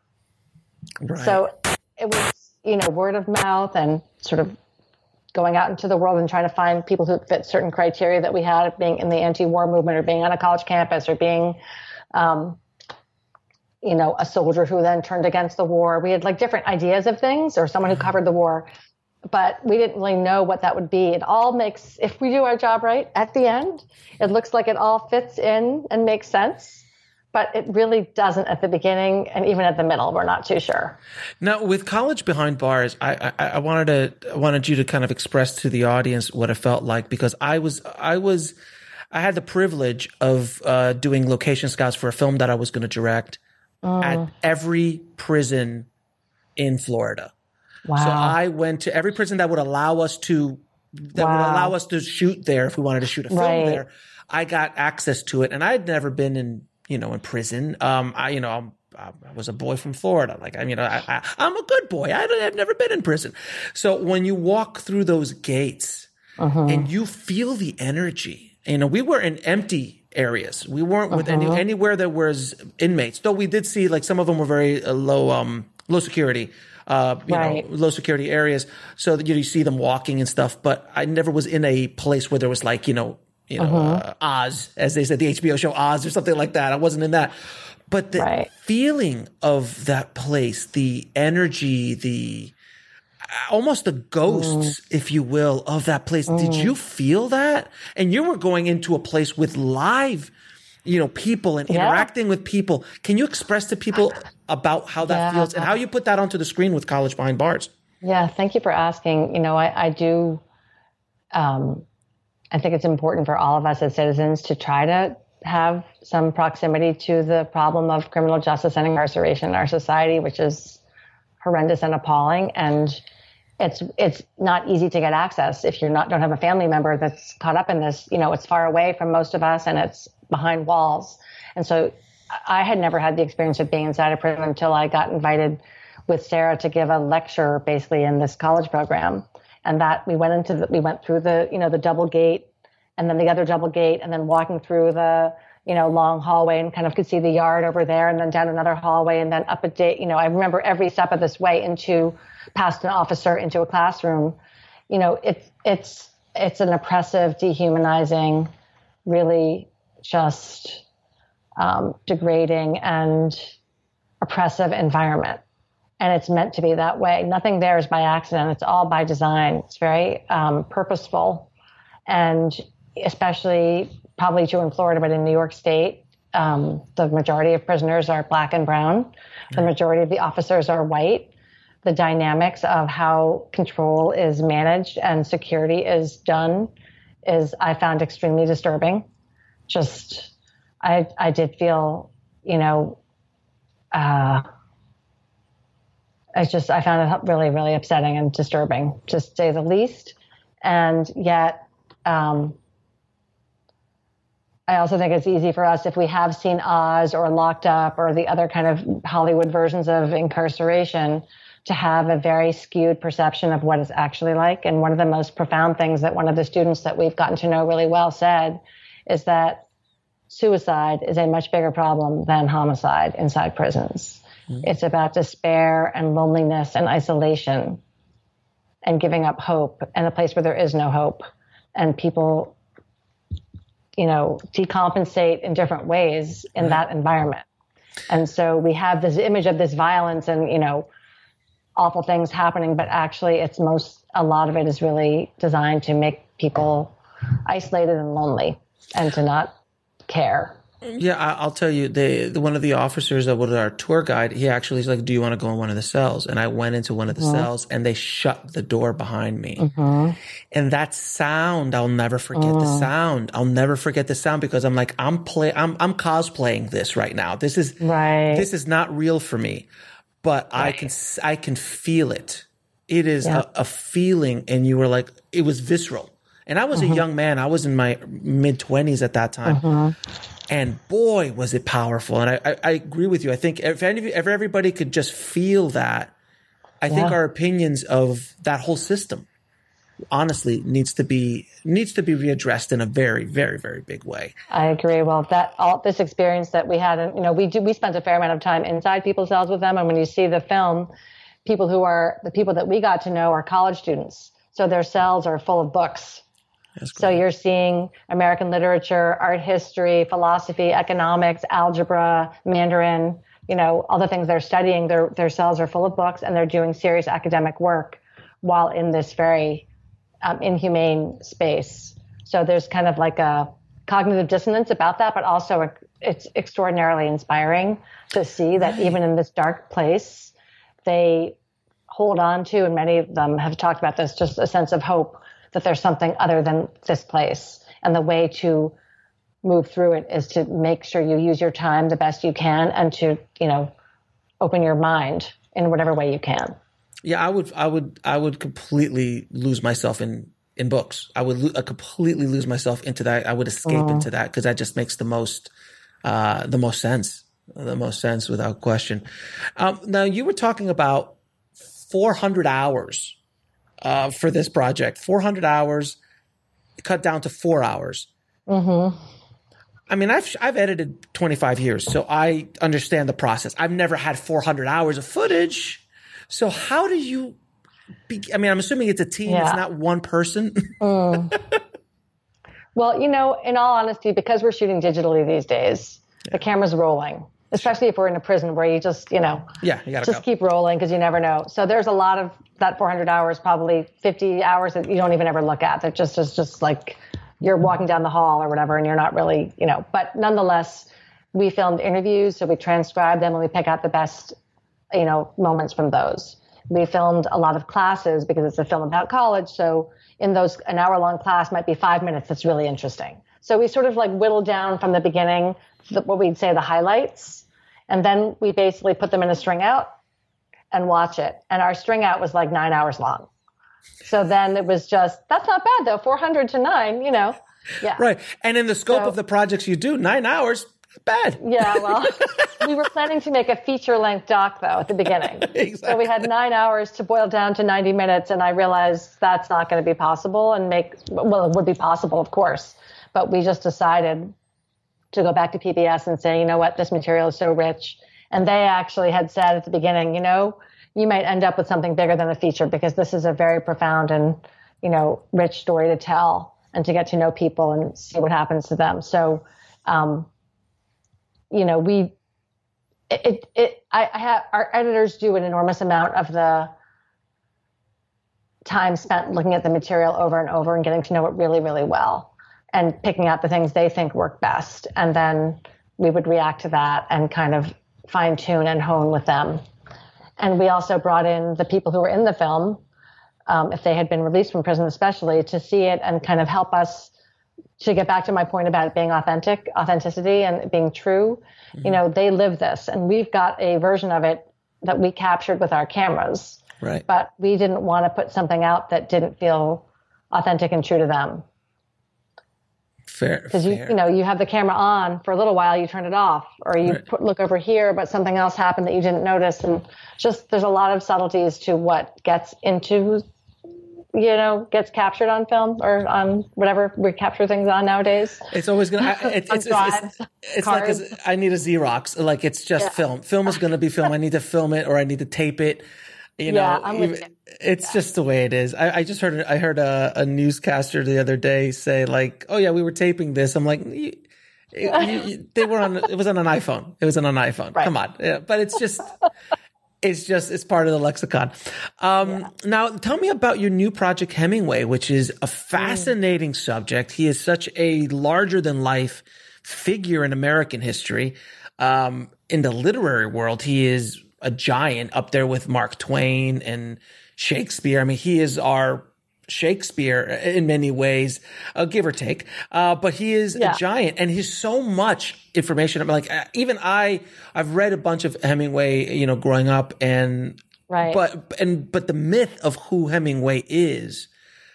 Right. So it was, you know, word of mouth and sort of going out into the world and trying to find people who fit certain criteria that we had, being in the anti-war movement or being on a college campus or being, um, you know, a soldier who then turned against the war. We had like different ideas of things, or someone who covered the war, but we didn't really know what that would be. It all makes, if we do our job right at the end, it looks like it all fits in and makes sense, but it really doesn't at the beginning, and even at the middle, we're not too sure. Now, with College Behind Bars, I, I, I wanted to I wanted you to kind of express to the audience what it felt like, because I was I was I had the privilege of uh, doing location scouts for a film that I was going to direct mm. at every prison in Florida. Wow. So I went to every prison that would allow us to that wow. would allow us to shoot there if we wanted to shoot a film right. there. I got access to it, and I had never been in, you know, in prison. Um, I, you know, I'm, I was a boy from Florida. Like, I mean, I, I, I'm a good boy. I, I've never been in prison. So when you walk through those gates uh-huh. and you feel the energy, you know, we were in empty areas. We weren't with uh-huh. any, anywhere that was inmates. Though we did see, like, some of them were very uh, low, um, low security. Uh, you right. know, low security areas. So that you, know, you see them walking and stuff, but I never was in a place where there was like, you know, you know, uh-huh. uh, Oz, as they said, the H B O show Oz or something like that. I wasn't in that, but the right. feeling of that place, the energy, the, almost the ghosts, mm. if you will, of that place. Mm. Did you feel that? And you were going into a place with live, you know, people and yeah. interacting with people. Can you express to people about how that yeah. feels and how you put that onto the screen with College Behind Bars? Yeah, thank you for asking. You know, I, I do, um, I think it's important for all of us as citizens to try to have some proximity to the problem of criminal justice and incarceration in our society, which is horrendous and appalling. And it's it's not easy to get access if you're not don't have a family member that's caught up in this. You know, it's far away from most of us, and it's behind walls. And so I had never had the experience of being inside a prison until I got invited with Sarah to give a lecture basically in this college program. And that we went into the, we went through the, you know, the double gate and then the other double gate, and then walking through the, you know, long hallway and kind of could see the yard over there, and then down another hallway, and then up a day, you know, I remember every step of this way into past an officer into a classroom. You know, it's, it's, it's an oppressive, dehumanizing, really just um, degrading and oppressive environment. And it's meant to be that way. Nothing there is by accident. It's all by design. It's very um, purposeful. And especially probably true in Florida, but in New York State, um, the majority of prisoners are black and brown. The majority of the officers are white. The dynamics of how control is managed and security is done is I found extremely disturbing. Just, I, I did feel, you know, uh, I just, I found it really, really upsetting and disturbing, to say the least. And yet, um, I also think it's easy for us, if we have seen Oz or Locked Up or the other kind of Hollywood versions of incarceration, to have a very skewed perception of what it's actually like. And one of the most profound things that one of the students that we've gotten to know really well said is that suicide is a much bigger problem than homicide inside prisons. Mm-hmm. It's about despair and loneliness and isolation and giving up hope, and a place where there is no hope. And people, you know, decompensate in different ways in mm-hmm. that environment. And so we have this image of this violence and, you know, awful things happening, but actually it's most, a lot of it is really designed to make people isolated and lonely and to not care. Yeah, I'll tell you, they, the, one of the officers that was our tour guide, he actually is like, do you want to go in one of the cells? And I went into one of the mm-hmm. cells and they shut the door behind me. Mm-hmm. And that sound, I'll never forget mm. the sound. I'll never forget the sound, because I'm like, I'm play, I'm, I'm cosplaying this right now. This is, right. this is not real for me, but right. I can, I can feel it. It is yeah. a, a feeling. And you were like, it was visceral. And I was mm-hmm. a young man. I was in my mid twenties at that time. Mm-hmm. And boy, was it powerful. And I, I, I agree with you. I think if, any, if everybody could just feel that, I yeah. think our opinions of that whole system honestly needs to be needs to be readdressed in a very, very, very big way. I agree. Well, that all this experience that we had, and you know, we do we spent a fair amount of time inside people's cells with them. And when you see the film, people who are the people that we got to know are college students. So their cells are full of books. So you're seeing American literature, art history, philosophy, economics, algebra, Mandarin, you know, all the things they're studying. Their their cells are full of books, and they're doing serious academic work while in this very um, inhumane space. So there's kind of like a cognitive dissonance about that, but also it's extraordinarily inspiring to see that even in this dark place, they hold on to, and many of them have talked about this, just a sense of hope that there's something other than this place. And the way to move through it is to make sure you use your time the best you can, and to, you know, open your mind in whatever way you can. Yeah, I would, I would, I would completely lose myself in, in books. I would lo- I completely lose myself into that. I would escape mm. into that, because that just makes the most, uh, the most sense, the most sense without question. Um, now you were talking about four hundred hours. Uh, for this project, four hundred hours, cut down to four hours. Mm-hmm. I mean, I've I've edited twenty-five years, so I understand the process. I've never had four hundred hours of footage. So how do you? Be, I mean, I'm assuming it's a team. Yeah. It's not one person. mm. Well, you know, in all honesty, because we're shooting digitally these days, yeah. the camera's rolling. Especially if we're in a prison where you just, you know, yeah, you gotta just go. keep rolling, because you never know. So there's a lot of that four hundred hours, probably fifty hours that you don't even ever look at. That just is just like you're walking down the hall or whatever, and you're not really, you know. But nonetheless, we filmed interviews, so we transcribe them and we pick out the best, you know, moments from those. We filmed a lot of classes because it's a film about college. So in those, an hour long class might be five minutes. That's really interesting. So we sort of like whittled down from the beginning the, what we'd say the highlights. And then we basically put them in a string out and watch it. And our string out was like nine hours long. So then it was just, that's not bad though, four hundred to nine, you know. Yeah. Right. And in the scope so, of the projects you do, nine hours, bad. Yeah, well, we were planning to make a feature-length doc though at the beginning. Exactly. So we had nine hours to boil down to ninety minutes, and I realized that's not going to be possible and make, well, it would be possible, of course, but we just decided to go back to P B S and say, you know what, this material is so rich. And they actually had said at the beginning, you know, you might end up with something bigger than a feature, because this is a very profound and, you know, rich story to tell and to get to know people and see what happens to them. So, um, you know, we, it, it, I, I have, our editors do an enormous amount of the time spent looking at the material over and over and getting to know it really, really well, and picking out the things they think work best. And then we would react to that and kind of fine tune and hone with them. And we also brought in the people who were in the film, um, if they had been released from prison, especially, to see it and kind of help us to get back to my point about it being authentic, authenticity and being true. Mm-hmm. You know, they live this, and we've got a version of it that we captured with our cameras. Right. But we didn't want to put something out that didn't feel authentic and true to them. Fair. Because you, you know, you have the camera on for a little while, you turn it off, or you right. put, look over here, but something else happened that you didn't notice. And just, there's a lot of subtleties to what gets into, you know, gets captured on film or on whatever we capture things on nowadays. It's always going to, it's, it's, drives, it's, it's, it's like, a, I need a Xerox. Like it's just yeah. film. Film is going to be film. I need to film it or I need to tape it. You know, yeah, I'm with you. It's yeah. just the way it is. I, I just heard I heard a, a newscaster the other day say like, "Oh yeah, we were taping this." I'm like, you, you, you, "They were on. It was on an iPhone. It was on an iPhone. Right. Come on." Yeah, but it's just, it's just it's part of the lexicon. Um, yeah. Now, tell me about your new project, Hemingway, which is a fascinating mm. subject. He is such a larger than life figure in American history. Um, in the literary world, he is a giant up there with Mark Twain and Shakespeare. I mean, he is our Shakespeare in many ways, uh, give or take. Uh, but he is yeah. a giant, and he's so much information. I mean, like uh, even I, I've read a bunch of Hemingway, you know, growing up, and right. but and but the myth of who Hemingway is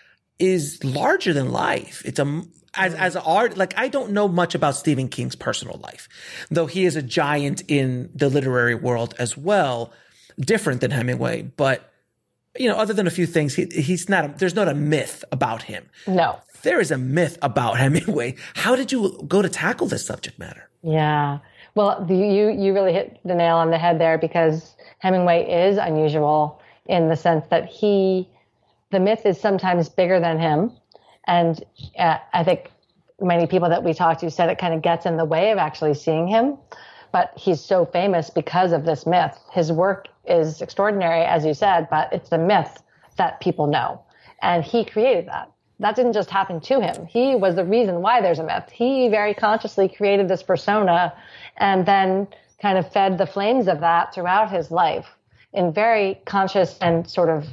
is larger than life. It's a As, as an art, like I don't know much about Stephen King's personal life, though he is a giant in the literary world as well, different than Hemingway. But, you know, other than a few things, he, he's not, a, there's not a myth about him. No. There is a myth about Hemingway. How did you go to tackle this subject matter? Yeah. Well, the, you, you really hit the nail on the head there, because Hemingway is unusual in the sense that he, the myth is sometimes bigger than him. And uh, I think many people that we talked to said it kind of gets in the way of actually seeing him. But he's so famous because of this myth. His work is extraordinary, as you said, but it's the myth that people know. And he created that. That didn't just happen to him. He was the reason why there's a myth. He very consciously created this persona and then kind of fed the flames of that throughout his life in very conscious and sort of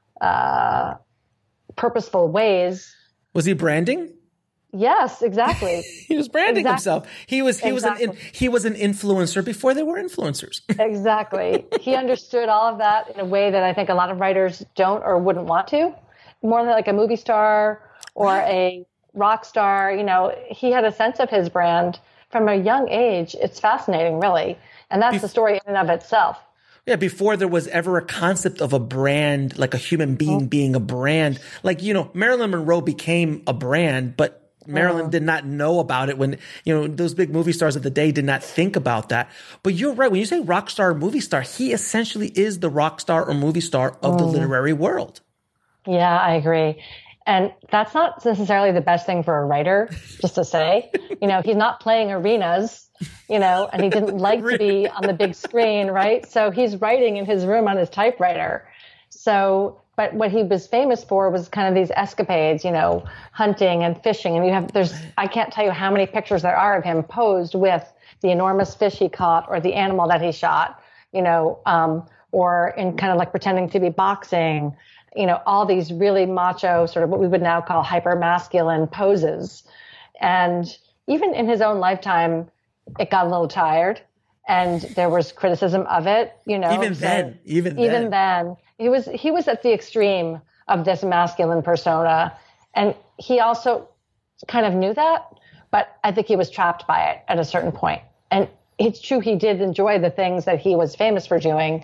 uh, purposeful ways. Was he branding? Yes, exactly. He was branding exactly. himself. He was he exactly. was an in, he was an influencer before there were influencers. Exactly. He understood all of that in a way that I think a lot of writers don't or wouldn't want to. More like a movie star or a rock star. You know, he had a sense of his brand from a young age. It's fascinating, really, and that's Bef- the story in and of itself. Yeah, before there was ever a concept of a brand, like a human being mm. being a brand. Like, you know, Marilyn Monroe became a brand, but Marilyn mm. did not know about it when, you know, those big movie stars of the day did not think about that. But you're right. When you say rock star, movie star, he essentially is the rock star or movie star of mm. the literary world. Yeah, I agree. And that's not necessarily the best thing for a writer, just to say. You know, he's not playing arenas. You know, and he didn't like to be on the big screen, right? So he's writing in his room on his typewriter. So, but what he was famous for was kind of these escapades, you know, hunting and fishing. And you have, there's, I can't tell you how many pictures there are of him posed with the enormous fish he caught or the animal that he shot, you know, um, or in kind of like pretending to be boxing, you know, all these really macho, sort of what we would now call hyper masculine poses. And even in his own lifetime, it got a little tired and there was criticism of it, you know. Even so then, even then. Even then. He was, he was at the extreme of this masculine persona. And he also kind of knew that, but I think he was trapped by it at a certain point. And it's true, he did enjoy the things that he was famous for doing,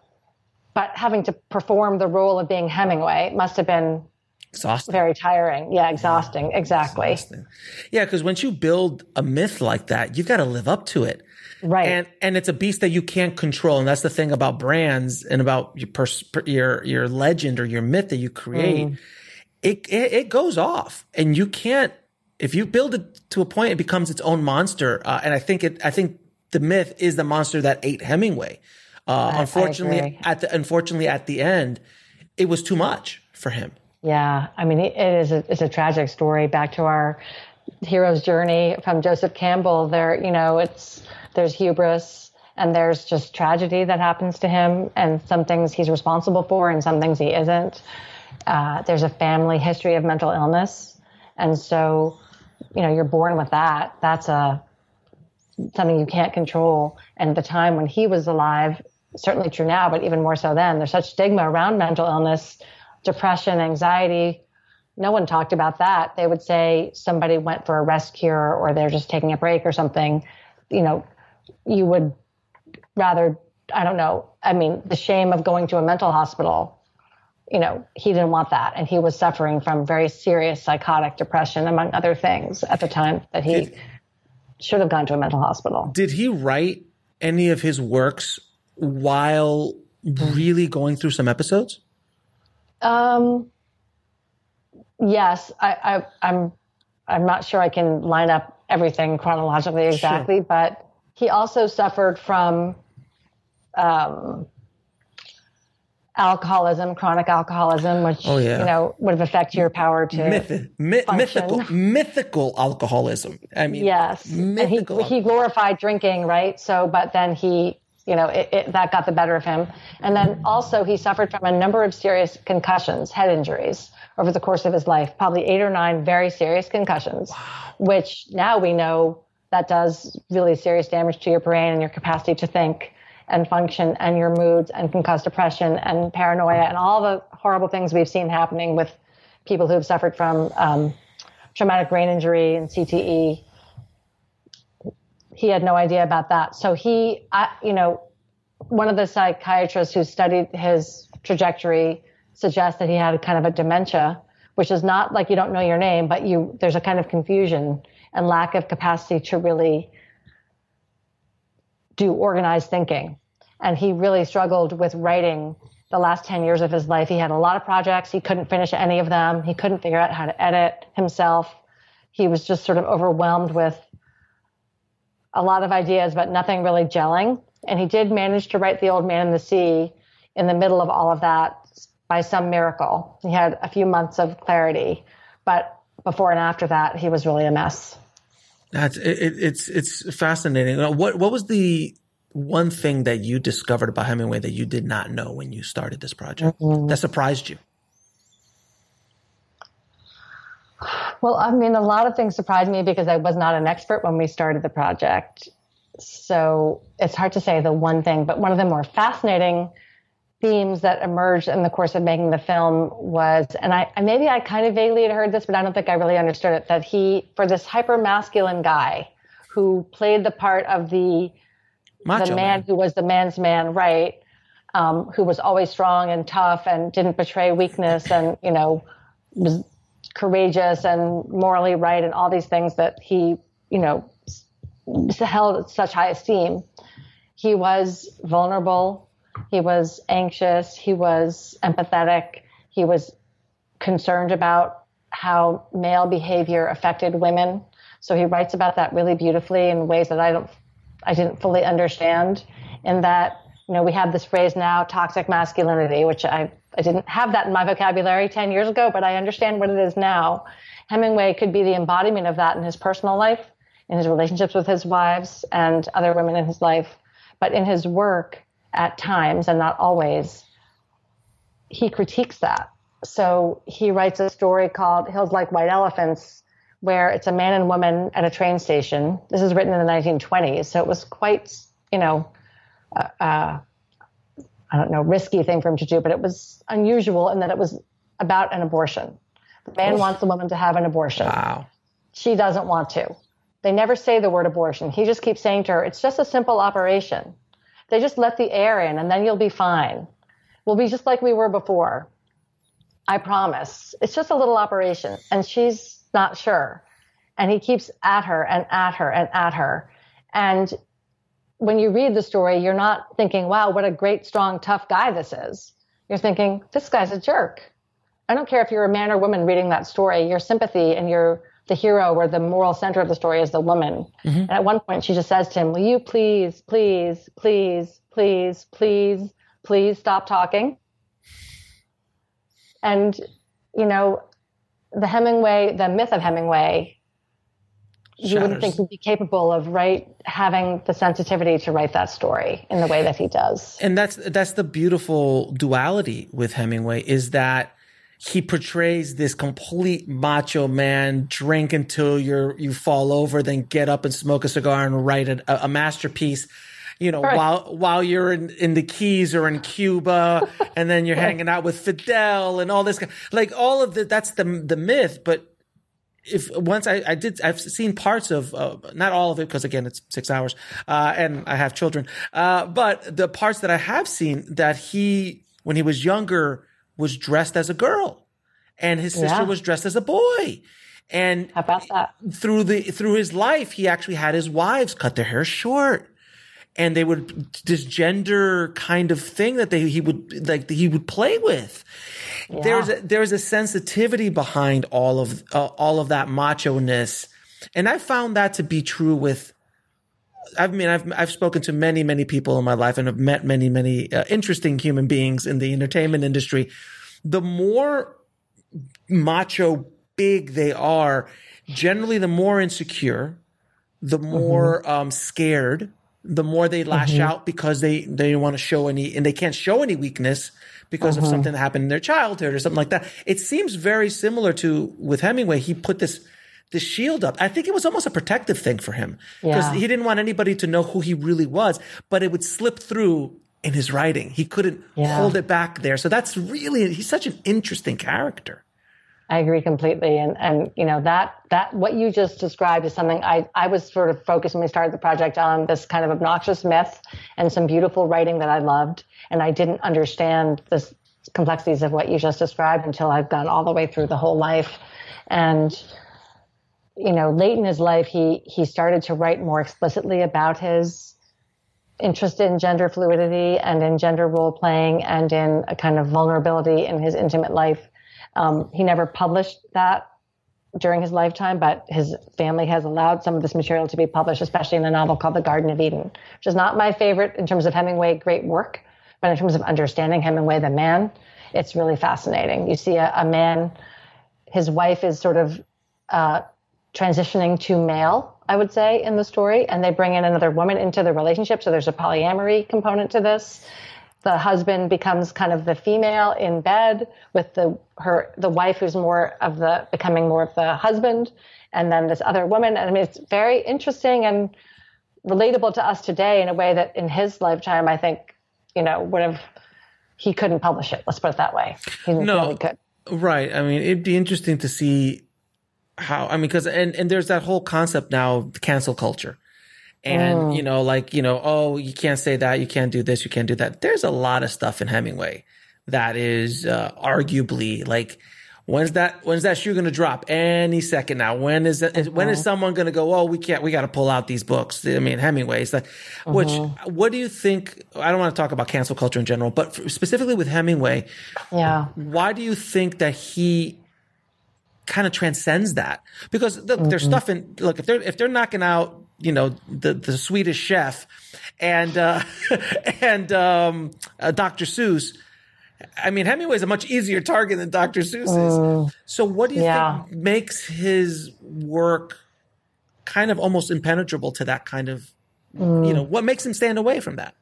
but having to perform the role of being Hemingway must have been exhausting. Very tiring. Yeah, exhausting. Yeah, exactly. Exhausting. Yeah, because once you build a myth like that, you've got to live up to it. Right. And and it's a beast that you can't control. And that's the thing about brands and about your pers- your your legend or your myth that you create. Mm. It, it it goes off, and you can't. If you build it to a point, it becomes its own monster. Uh, and I think it. I think the myth is the monster that ate Hemingway. Uh, I, unfortunately, I at the unfortunately at the end, it was too much for him. Yeah, I mean, it is a, it's a tragic story. Back to our hero's journey from Joseph Campbell. There, you know, it's there's hubris and there's just tragedy that happens to him, and some things he's responsible for, and some things he isn't. Uh, there's a family history of mental illness. And so, you know, you're born with that. That's a something you can't control. And the time when he was alive, certainly true now, but even more so then, there's such stigma around mental illness, depression, anxiety. No one talked about that. They would say somebody went for a rest cure or they're just taking a break or something. You know, you would rather, I don't know, I mean, the shame of going to a mental hospital, you know, he didn't want that. And he was suffering from very serious psychotic depression, among other things, at the time that he did, should have gone to a mental hospital. Did he write any of his works while really going through some episodes? Um, yes, I, I, I'm, I'm not sure I can line up everything chronologically exactly, sure. But he also suffered from, um, alcoholism, chronic alcoholism, which, oh, yeah. you know, would affect your power to Myth- myth- mythical, mythical alcoholism. I mean, yes. And he, he glorified drinking, right? So, but then he, you know, it, it, that got the better of him. And then also he suffered from a number of serious concussions, head injuries over the course of his life, probably eight or nine very serious concussions, wow. which now we know that does really serious damage to your brain and your capacity to think and function and your moods and can cause depression and paranoia and all the horrible things we've seen happening with people who have suffered from um, traumatic brain injury and C T E. He had no idea about that. So he, I, you know, one of the psychiatrists who studied his trajectory suggests that he had a kind of a dementia, which is not like you don't know your name, but you there's a kind of confusion and lack of capacity to really do organized thinking. And he really struggled with writing the last ten years of his life. He had a lot of projects. He couldn't finish any of them. He couldn't figure out how to edit himself. He was just sort of overwhelmed with a lot of ideas, but nothing really gelling. And he did manage to write The Old Man and the Sea in the middle of all of that by some miracle. He had a few months of clarity, but before and after that, he was really a mess. That's it, it's it's fascinating. What what was the one thing that you discovered about Hemingway that you did not know when you started this project mm-hmm. that surprised you? Well, I mean, a lot of things surprised me because I was not an expert when we started the project. So it's hard to say the one thing, but one of the more fascinating themes that emerged in the course of making the film was, and I maybe I kind of vaguely had heard this, but I don't think I really understood it, that he, for this hyper masculine guy who played the part of the Macho the man, man who was the man's man, right, um, who was always strong and tough and didn't betray weakness and, you know, was courageous and morally right and all these things that he, you know, held at such high esteem. He was vulnerable. He was anxious. He was empathetic. He was concerned about how male behavior affected women. So he writes about that really beautifully in ways that I don't, I didn't fully understand. In that, you know, we have this phrase now, toxic masculinity, which I, I didn't have that in my vocabulary ten years ago, but I understand what it is now. Hemingway could be the embodiment of that in his personal life, in his relationships with his wives and other women in his life. But in his work, at times, and not always, he critiques that. So he writes a story called Hills Like White Elephants, where it's a man and woman at a train station. This is written in the nineteen twenties, so it was quite, you know, uh, uh, I don't know, risky thing for him to do, but it was unusual in that it was about an abortion. The man oh. wants the woman to have an abortion. Wow. She doesn't want to. They never say the word abortion. He just keeps saying to her, it's just a simple operation. They just let the air in and then you'll be fine. We'll be just like we were before. I promise. It's just a little operation. And she's not sure. And he keeps at her and at her and at her. And when you read the story, you're not thinking, wow, what a great, strong, tough guy this is. You're thinking, this guy's a jerk. I don't care if you're a man or woman reading that story. Your sympathy and your the hero or the moral center of the story is the woman. Mm-hmm. And at one point she just says to him, will you please, please, please, please, please, please stop talking? And, you know, the Hemingway, the myth of Hemingway, you Shatters. Wouldn't think he'd be capable of right having the sensitivity to write that story in the way that he does. And that's that's the beautiful duality with Hemingway, is that he portrays this complete macho man, drink until you're, you fall over, then get up and smoke a cigar and write a, a masterpiece, you know, right. while, while you're in, in the Keys or in Cuba, and then you're hanging out with Fidel and all this, like all of the, that's the, the myth. But if once I, I did, I've seen parts of, uh, not all of it, because again, it's six hours, uh, and I have children. Uh, but the parts that I have seen that he, when he was younger, was dressed as a girl, and his sister yeah. was dressed as a boy. And how about that? Through the through his life, he actually had his wives cut their hair short, and they would this gender kind of thing that they he would like he would play with. Yeah. There's a, there's a sensitivity behind all of uh, all of that macho-ness, and I found that to be true with. I mean, I've I've spoken to many, many people in my life and have met many, many uh, interesting human beings in the entertainment industry. The more macho big they are, generally the more insecure, the more mm-hmm. um, scared, the more they lash mm-hmm. out because they, they don't want to show any, and they can't show any weakness because mm-hmm. of something that happened in their childhood or something like that. It seems very similar to with Hemingway. He put this the shield up. I think it was almost a protective thing for him because yeah. he didn't want anybody to know who he really was, but it would slip through in his writing. He couldn't yeah. hold it back there. So that's really, he's such an interesting character. I agree completely. And, and, you know, that, that, what you just described is something I, I was sort of focused when we started the project on, this kind of obnoxious myth and some beautiful writing that I loved. And I didn't understand the complexities of what you just described until I've gone all the way through the whole life. And, you know, late in his life, he, he started to write more explicitly about his interest in gender fluidity and in gender role playing and in a kind of vulnerability in his intimate life. Um, he never published that during his lifetime, but his family has allowed some of this material to be published, especially in a novel called The Garden of Eden, which is not my favorite in terms of Hemingway, great work, but in terms of understanding Hemingway, the man, it's really fascinating. You see a, a man, his wife is sort of, uh, transitioning to male, I would say, in the story, and they bring in another woman into the relationship. So there's a polyamory component to this. The husband becomes kind of the female in bed with the her the wife who's more of the becoming more of the husband, and then this other woman. And I mean, it's very interesting and relatable to us today in a way that in his lifetime, I think, you know, would have he couldn't publish it. Let's put it that way. He didn't no, feel he could. Right. I mean, it'd be interesting to see how, I mean, because, and, and there's that whole concept now, cancel culture. And, mm. you know, like, you know, oh, you can't say that, you can't do this, you can't do that. There's a lot of stuff in Hemingway that is uh, arguably like, when's that, when's that shoe going to drop? Any second now. When is that, mm-hmm. when is someone going to go, oh, we can't, we got to pull out these books? I mean, Hemingway's like, mm-hmm. which, what do you think? I don't want to talk about cancel culture in general, but for, specifically with Hemingway, yeah. why do you think that he kind of transcends that? Because look, mm-hmm. there's stuff in, look, if they're, if they're knocking out, you know, the, the Swedish Chef and, uh, and, um, uh, Doctor Seuss, I mean, Hemingway's a much easier target than Doctor Seuss is. Mm, so what do you yeah. think makes his work kind of almost impenetrable to that kind of, mm. you know, what makes him stand away from that?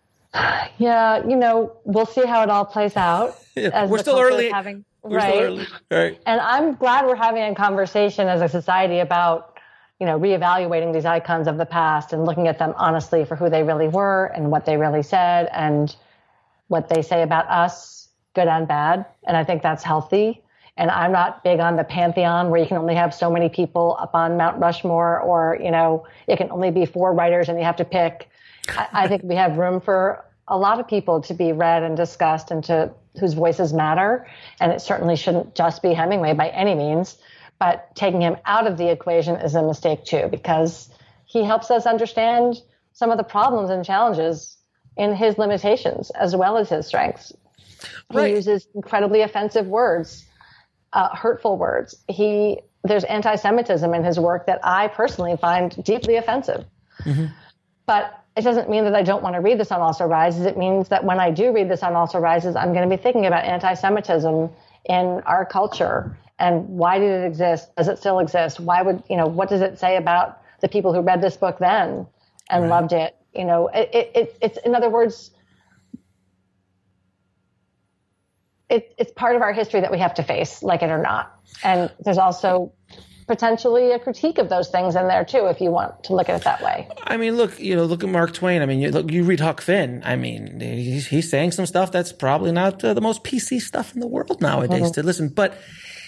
Yeah, you know, we'll see how it all plays out. Yeah, as we're still early. Having, we're right? still early. Right. And I'm glad we're having a conversation as a society about, you know, reevaluating these icons of the past and looking at them honestly for who they really were and what they really said and what they say about us, good and bad. And I think that's healthy. And I'm not big on the pantheon where you can only have so many people up on Mount Rushmore, or, you know, it can only be four writers and you have to pick. I, I think we have room for a lot of people to be read and discussed and to whose voices matter. And it certainly shouldn't just be Hemingway by any means, but taking him out of the equation is a mistake too, because he helps us understand some of the problems and challenges in his limitations as well as his strengths. Right. He uses incredibly offensive words, uh, hurtful words. He there's anti-Semitism in his work that I personally find deeply offensive. Mm-hmm. But it doesn't mean that I don't want to read The Sun Also Rises. It means that when I do read The Sun Also Rises, I'm going to be thinking about anti-Semitism in our culture and why did it exist? Does it still exist? Why would, you know, what does it say about the people who read this book then and right. loved it? You know, it, it, it, it's, in other words, it, it's part of our history that we have to face, like it or not. And there's also potentially a critique of those things in there too, if you want to look at it that way. I mean, look, you know, look at Mark Twain. I mean, you look, you read Huck Finn. I mean, he's, he's saying some stuff that's probably not uh, the most P C stuff in the world nowadays mm-hmm. to listen. But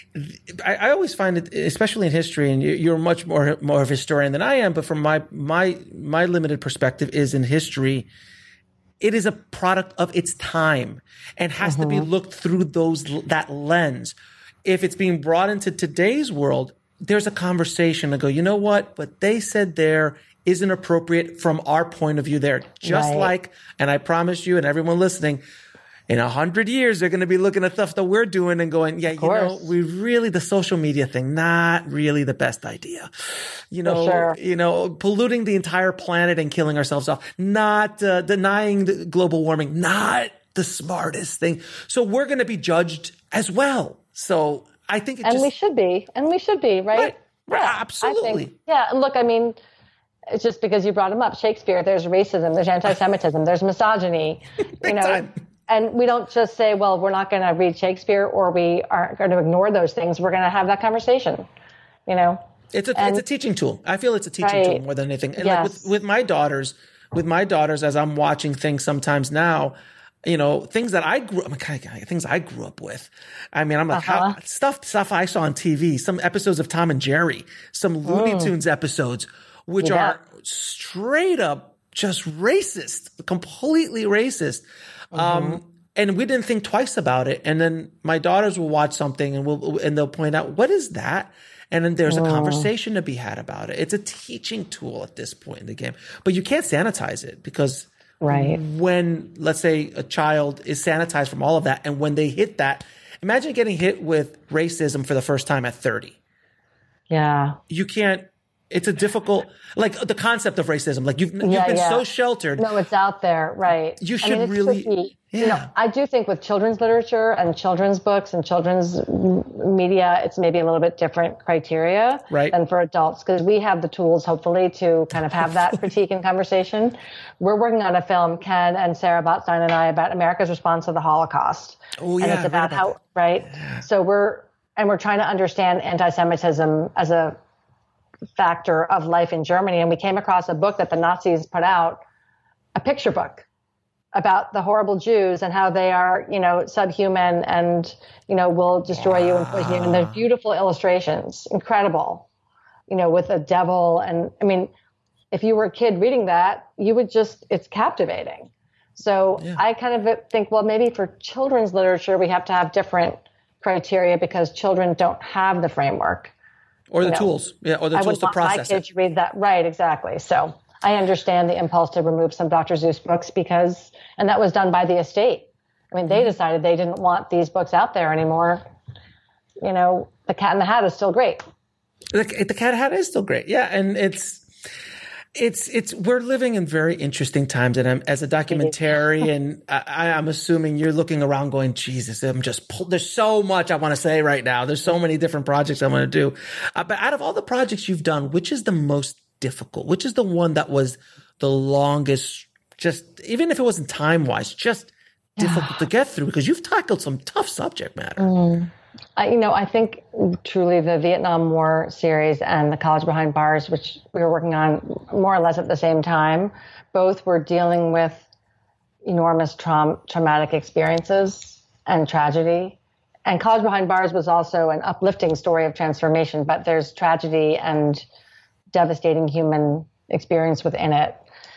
I, I always find it, especially in history, and you're much more more of a historian than I am. But from my my my limited perspective, is in history, it is a product of its time and has mm-hmm. to be looked through those that lens. If it's being brought into today's world, there's a conversation to go, you know what? What they said there isn't appropriate from our point of view there. Just right. like, and I promise you and everyone listening, in a hundred years, they're going to be looking at stuff that we're doing and going, yeah, you know, we really, the social media thing, not really the best idea. You know, sure. you know, polluting the entire planet and killing ourselves off, not uh, denying the global warming, not the smartest thing. So we're going to be judged as well. So I think it and just, we should be, and we should be, right? Right, right yeah, absolutely. Think, yeah, and look, I mean, it's just because you brought him up, Shakespeare. There's racism, there's anti-Semitism, there's misogyny. Big you know, time. And we don't just say, well, we're not going to read Shakespeare, or we aren't going to ignore those things. We're going to have that conversation. You know, it's a and, it's a teaching tool. I feel it's a teaching right. tool more than anything. And yes. like with, with my daughters, with my daughters, as I'm watching things sometimes now. You know, things that I grew up, things I grew up with. I mean, I'm like, uh-huh. how, stuff, stuff I saw on T V, some episodes of Tom and Jerry, some Looney mm. Tunes episodes, which yeah. are straight up just racist, completely racist. Mm-hmm. Um, and we didn't think twice about it. And then my daughters will watch something and we'll, and they'll point out, what is that? And then there's a mm. conversation to be had about it. It's a teaching tool at this point in the game, but you can't sanitize it because right. when, let's say, a child is sanitized from all of that, and when they hit that, imagine getting hit with racism for the first time at thirty. Yeah. You can't, it's a difficult, like the concept of racism, like you've, you've yeah, been yeah. so sheltered. No, it's out there, right. You should I mean, it's really, tricky. yeah. You know, I do think with children's literature and children's books and children's media, it's maybe a little bit different criteria right. than for adults, because we have the tools, hopefully, to kind of have that critique and conversation. We're working on a film, Ken and Sarah Botstein and I, about America's response to the Holocaust. Oh, yeah. And it's about, about how, that. right? Yeah. So we're, and we're trying to understand anti-Semitism as a factor of life in Germany. And we came across a book that the Nazis put out, a picture book about the horrible Jews and how they are, you know, subhuman and, you know, will destroy wow. you and poison you. And there's beautiful illustrations, incredible, you know, with a devil. And I mean, if you were a kid reading that, you would just, it's captivating. So yeah. I kind of think, well, maybe for children's literature, we have to have different criteria because children don't have the framework. Or the you know, tools, yeah, or the I tools to process my it. Kids read that, right? Exactly. So I understand the impulse to remove some Doctor Seuss books because, and that was done by the estate. I mean, they decided they didn't want these books out there anymore. You know, The Cat in the Hat is still great. The, the Cat in the Hat is still great, yeah, and it's. It's, it's, we're living in very interesting times. And I'm, as a documentarian, I, I'm assuming you're looking around going, Jesus, I'm just, pulled. There's so much I want to say right now. There's so many different projects I want to do. Uh, but out of all the projects you've done, which is the most difficult? Which is the one that was the longest, just, even if it wasn't time wise, just difficult to get through? Because you've tackled some tough subject matter. Mm. I, you know, I think truly the Vietnam War series and the College Behind Bars, which we were working on more or less at the same time, both were dealing with enormous traum- traumatic experiences and tragedy. And College Behind Bars was also an uplifting story of transformation, but there's tragedy and devastating human experience within it.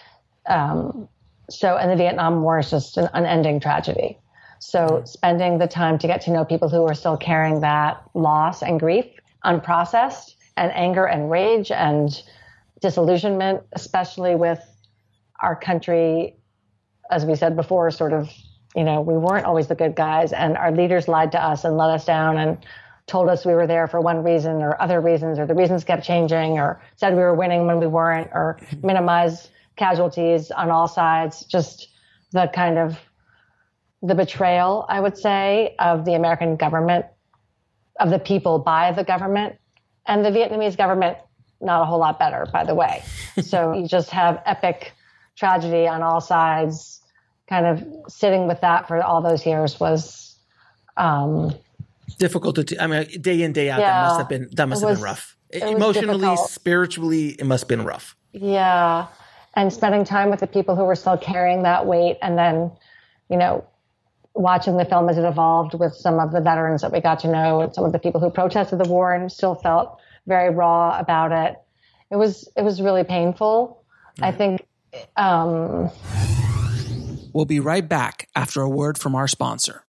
Um, so, and the Vietnam War is just an unending tragedy. So spending the time to get to know people who are still carrying that loss and grief, unprocessed, and anger and rage and disillusionment, especially with our country, as we said before, sort of, you know, we weren't always the good guys, and our leaders lied to us and let us down and told us we were there for one reason or other reasons, or the reasons kept changing, or said we were winning when we weren't, or minimized casualties on all sides. Just the kind of the betrayal, I would say, of the American government, of the people by the government, and the Vietnamese government, not a whole lot better, by the way. So you just have epic tragedy on all sides. Kind of sitting with that for all those years was um, difficult to, t- I mean, day in, day out, Yeah, that must have been, that must it have was- been rough. it was Emotionally, difficult. spiritually, it must have been rough. Yeah. And spending time with the people who were still carrying that weight, and then, you know, watching the film as it evolved with some of the veterans that we got to know and some of the people who protested the war and still felt very raw about it. It was, it was really painful. Mm-hmm. I think, um, We'll be right back after a word from our sponsor.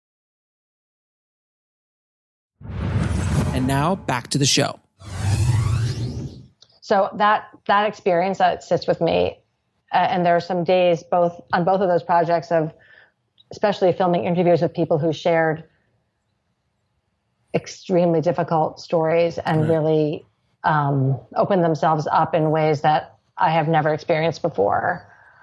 And now back to the show. So that, that experience that sits with me, uh, and there are some days both on both of those projects of especially filming interviews with people who shared extremely difficult stories and right. really um, opened themselves up in ways that I have never experienced before,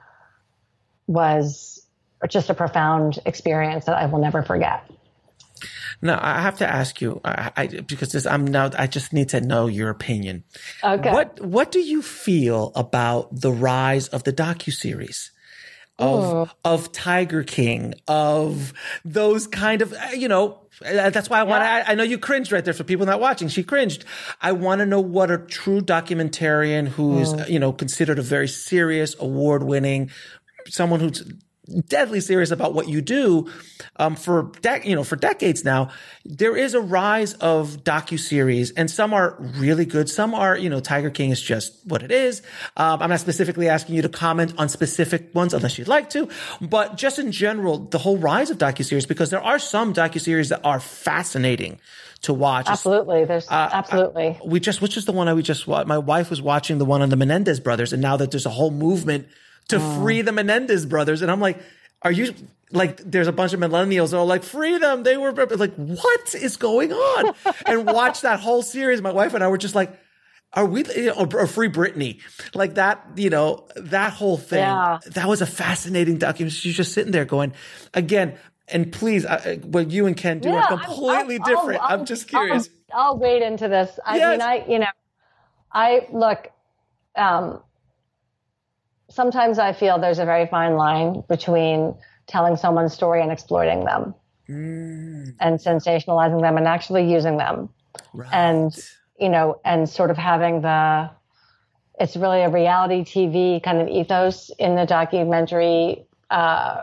was just a profound experience that I will never forget. Now, I have to ask you, I, I, because this, I'm now, I just need to know your opinion. Okay. What, what do you feel about the rise of the docuseries? Of, of Tiger King, of those kind of, you know, that's why I want to, Yeah. I, I know you cringed right there for people not watching. She cringed. I want to know what a true documentarian who is, mm. you know, considered a very serious, award-winning, someone who's deadly serious about what you do, um, for de- you know, for decades now, there is a rise of docuseries, and some are really good. Some are, you know, Tiger King is just what it is. Um, I'm not specifically asking you to comment on specific ones unless you'd like to, but just in general, the whole rise of docuseries, because there are some docuseries that are fascinating to watch. Absolutely. There's uh, absolutely. Uh, we just, which is the one I we just watched? My wife was watching the one on the Menendez brothers, and now that there's a whole movement to oh. free the Menendez brothers. And I'm like, are you, like, there's a bunch of millennials that are like, free them. They were like, what is going on? And watch that whole series. My wife and I were just like, are we, you know, or Free Britney? Like that, you know, that whole thing. Yeah. That was a fascinating documentary. She's just sitting there going, again, and please, uh, what you and Ken do yeah, are completely I'm, I'm, different. I'll, I'm just curious. I'll, I'll wade into this. I yes. mean, I, you know, I look, um, sometimes I feel there's a very fine line between telling someone's story and exploiting them mm. and sensationalizing them and actually using them. Right. And, you know, and sort of having the, it's really a reality T V kind of ethos in the documentary, uh,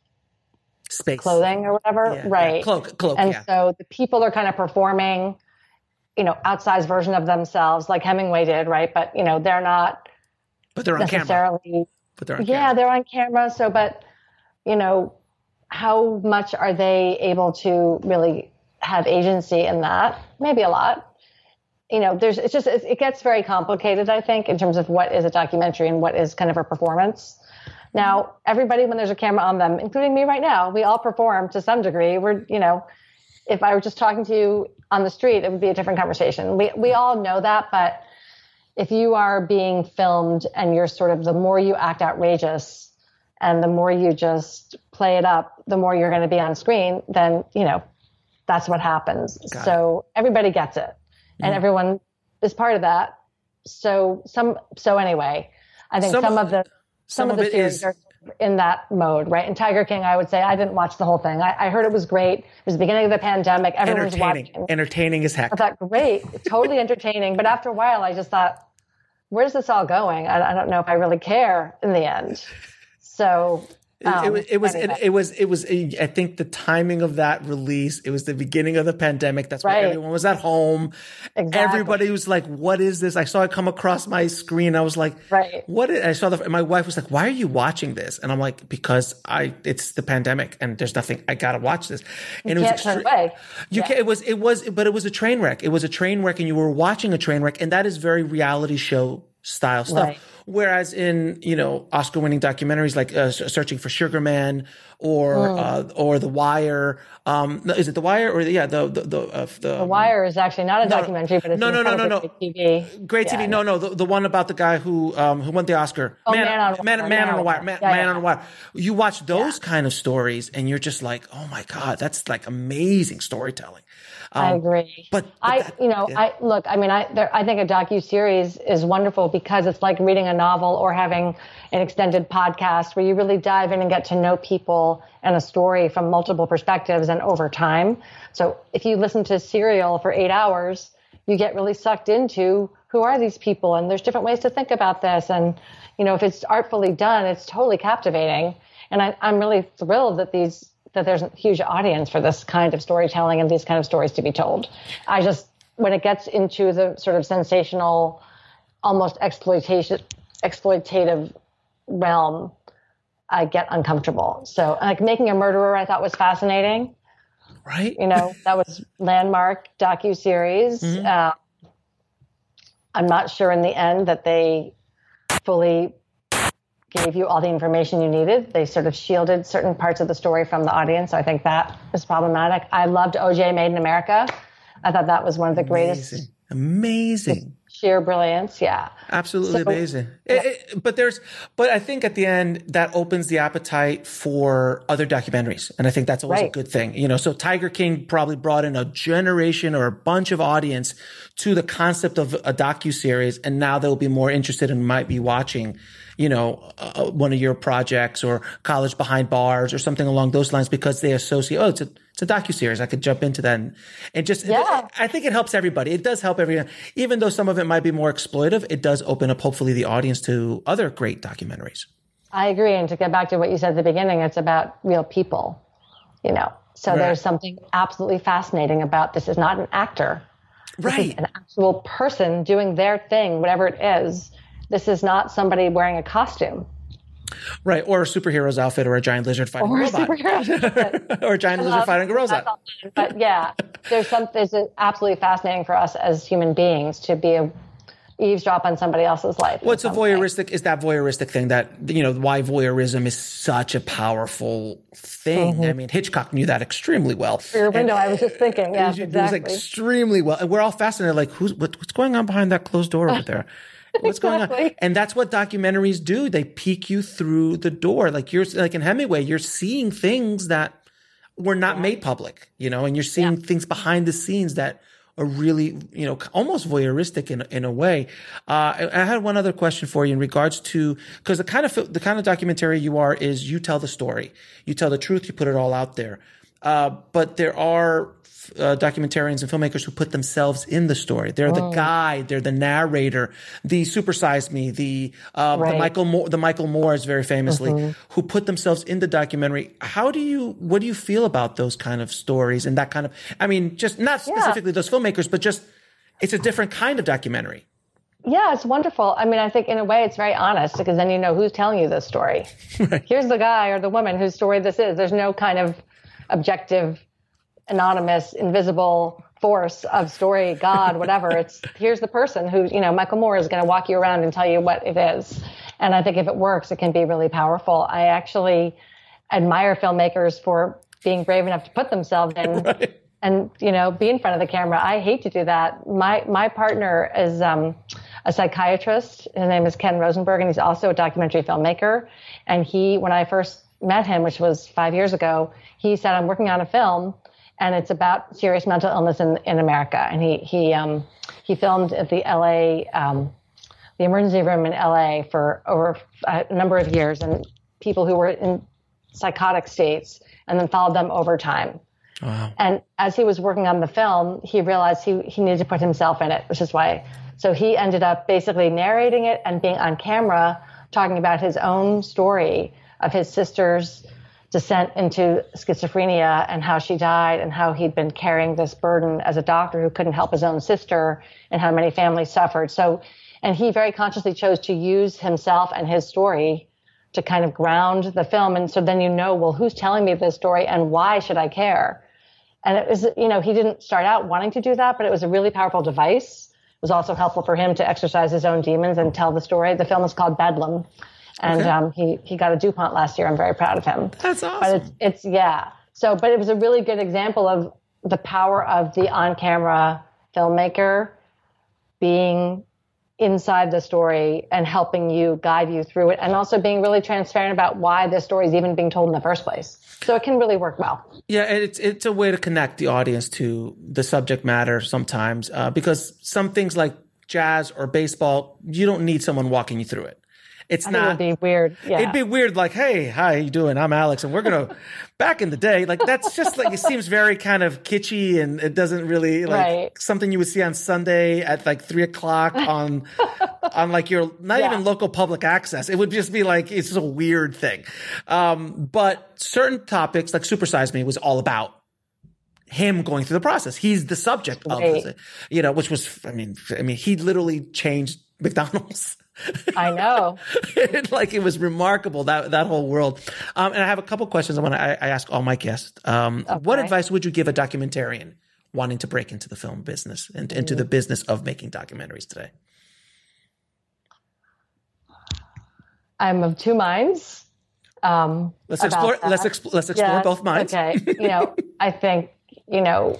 space clothing or whatever. Yeah, right. Yeah. Cloak, cloak. And yeah. so the people are kind of performing, you know, outsized version of themselves like Hemingway did. Right. But, you know, they're not, But they're on necessarily, camera. But they're on yeah, camera. they're on camera. So, but, you know, how much are they able to really have agency in that? Maybe a lot. You know, there's, it's just, it gets very complicated, I think, in terms of what is a documentary and what is kind of a performance. Now, everybody, when there's a camera on them, including me right now, we all perform to some degree. We're, you know, if I were just talking to you on the street, it would be a different conversation. We, we all know that, but if you are being filmed and you're sort of, the more you act outrageous and the more you just play it up, the more you're going to be on screen, then, you know, that's what happens. Got so it. Everybody gets it and mm. everyone is part of that. So some, so anyway, I think some, some of the, some, some of the series is, are in that mode, right? In Tiger King, I would say I didn't watch the whole thing. I, I heard it was great. It was the beginning of the pandemic. Everyone was watching. Entertaining as heck. I thought, great, totally entertaining. But after a while, I just thought, where's this all going? I, I don't know if I really care in the end. So um, it, it, it was, anyway. it, it was, it was, I think the timing of that release, it was the beginning of the pandemic. That's right. why everyone was at home. Exactly. Everybody was like, what is this? I saw it come across my screen. I was like, right. what is, I saw the, and my wife was like, why are you watching this? And I'm like, because I, it's the pandemic and there's nothing, I gotta watch this. And you it can't was turn extre- away. You yeah. can, it was, it was, but it was a train wreck. It was a train wreck and you were watching a train wreck, and that is very reality show style stuff. Right. Whereas in, you know, Oscar winning documentaries like uh, Searching for Sugar Man or, mm. uh, or The Wire, um, no, is it The Wire or the, yeah, the, the, the, uh, the, The Wire is actually not a no, documentary, but it's no, no, no, no, no. great T V. Great yeah, T V. No, no, the, the one about the guy who, um, who won the Oscar. Oh, Man, Man on a Man, Wire. Man on a Wire. Man, yeah, Man yeah. on a Wire. You watch those yeah. kind of stories and you're just like, oh my God, that's like amazing storytelling. Um, I agree. But, but I, that, you know, yeah. I look, I mean, I, there, I think a docu-series is wonderful because it's like reading a novel or having an extended podcast where you really dive in and get to know people and a story from multiple perspectives and over time. So if you listen to Serial for eight hours, you get really sucked into who are these people, and there's different ways to think about this. And, you know, if it's artfully done, it's totally captivating. And I, I'm really thrilled that these that there's a huge audience for this kind of storytelling and these kind of stories to be told. I just, when it gets into the sort of sensational, almost exploitation, exploitative realm, I get uncomfortable. So like Making a Murderer, I thought was fascinating. Right. You know, that was landmark docuseries. Mm-hmm. Uh, I'm not sure in the end that they fully gave you all the information you needed. They sort of shielded certain parts of the story from the audience. So I think that is problematic. I loved O J Made in America. I thought that was one of the greatest. Amazing. Amazing. Sheer brilliance. Yeah. Absolutely So, amazing. yeah. It, it, but there's, but I think at the end that opens the appetite for other documentaries. And I think that's always Right. a good thing. You know, so Tiger King probably brought in a generation or a bunch of audience to the concept of a docuseries. And now they'll be more interested and might be watching, you know, uh, one of your projects or College Behind Bars or something along those lines because they associate, oh, it's a, it's a docuseries. I could jump into that. And, and just, Yeah. I think it helps everybody. It does help everyone. Even though some of it might be more exploitive, it does open up, hopefully, the audience to other great documentaries. I agree. And to get back to what you said at the beginning, it's about real people, you know. So Right. there's something absolutely fascinating about this is not an actor. This is Right. an actual person doing their thing, whatever it is. This is not somebody wearing a costume. Right. Or a superhero's outfit or a giant lizard fighting Or a a robot. superhero. Or a giant lizard Um, fighting a robot. that's all fine. But yeah, there's some, there's a, absolutely fascinating for us as human beings to be a eavesdrop on somebody else's life. What's a in some way. voyeuristic is that voyeuristic thing that, you know, why voyeurism is such a powerful thing. I mean, Hitchcock knew that extremely well. Through your window, I was just thinking, yeah, It was exactly. extremely well. And we're all fascinated, like, who's, what, what's going on behind that closed door over there? What's going on? Exactly. And that's what documentaries do. They peek you through the door. Like you're, like in Hemingway, you're seeing things that were not made public, you know, and you're seeing things behind the scenes that are really, you know, almost voyeuristic in, in a way. Uh, I, I had one other question for you in regards to, cause the kind of, the kind of documentary you are is you tell the story, you tell the truth, you put it all out there. Uh, but there are uh, documentarians and filmmakers who put themselves in the story. They're the guide, they're the narrator, the Super Size Me, the uh, Right. the Michael Moore, the Michael Moores, very famously, who put themselves in the documentary. How do you, what do you feel about those kind of stories and that kind of? I mean, just not specifically those filmmakers, but just it's a different kind of documentary. Yeah, it's wonderful. I mean, I think in a way it's very honest because then you know who's telling you this story. Right. Here's the guy or the woman whose story this is. There's no kind of objective, anonymous, invisible force of story, God, whatever. It's here's the person who, you know, Michael Moore is going to walk you around and tell you what it is. And I think if it works, it can be really powerful. I actually admire filmmakers for being brave enough to put themselves in Right. and, you know, be in front of the camera. I hate to do that. My my partner is um, a psychiatrist. His name is Ken Rosenberg, and he's also a documentary filmmaker. And he, when I first met him, which was five years ago, he said, I'm working on a film, and it's about serious mental illness in, in America. And he he um, he filmed at the L A, um, the emergency room in L A for over a number of years, and people who were in psychotic states, and then followed them over time. Wow. And as he was working on the film, he realized he, he needed to put himself in it, which is why. So he ended up basically narrating it and being on camera, talking about his own story of his sister's descent into schizophrenia and how she died and how he'd been carrying this burden as a doctor who couldn't help his own sister and how many families suffered. So, and he very consciously chose to use himself and his story to kind of ground the film. And so then you know, well, who's telling me this story and why should I care? And it was, you know, he didn't start out wanting to do that, but it was a really powerful device. It was also helpful for him to exercise his own demons and tell the story. The film is called Bedlam. And Okay. um, he, he got a DuPont last year. I'm very proud of him. That's awesome. But it's, it's, yeah. So, but it was a really good example of the power of the on-camera filmmaker being inside the story and helping you guide you through it, and also being really transparent about why this story is even being told in the first place. So it can really work well. Yeah, and it's it's a way to connect the audience to the subject matter sometimes, uh, because some things like jazz or baseball, you don't need someone walking you through it. It's I not. think it'd be weird. Yeah. It'd be weird. Like, hey, how you doing? I'm Alex, and we're gonna. Back in the day, like that's just like it seems very kind of kitschy, and it doesn't really like Right. something you would see on Sunday at like three o'clock on on like your not Yeah. even local public access. It would just be like it's just a weird thing. Um, but certain topics like Super Size Me was all about him going through the process. He's the subject of Right. it, you know, which was, I mean, I mean, he literally changed McDonald's. I know. Like it was remarkable that that whole world. Um, and I have a couple questions I want to I, I ask all my guests. Um, What Okay. advice would you give a documentarian wanting to break into the film business and into the business of making documentaries today? I'm of two minds. Um, Let's about explore. that. Let's explore. Let's explore Yes, both minds. Okay. You know, I think, you know,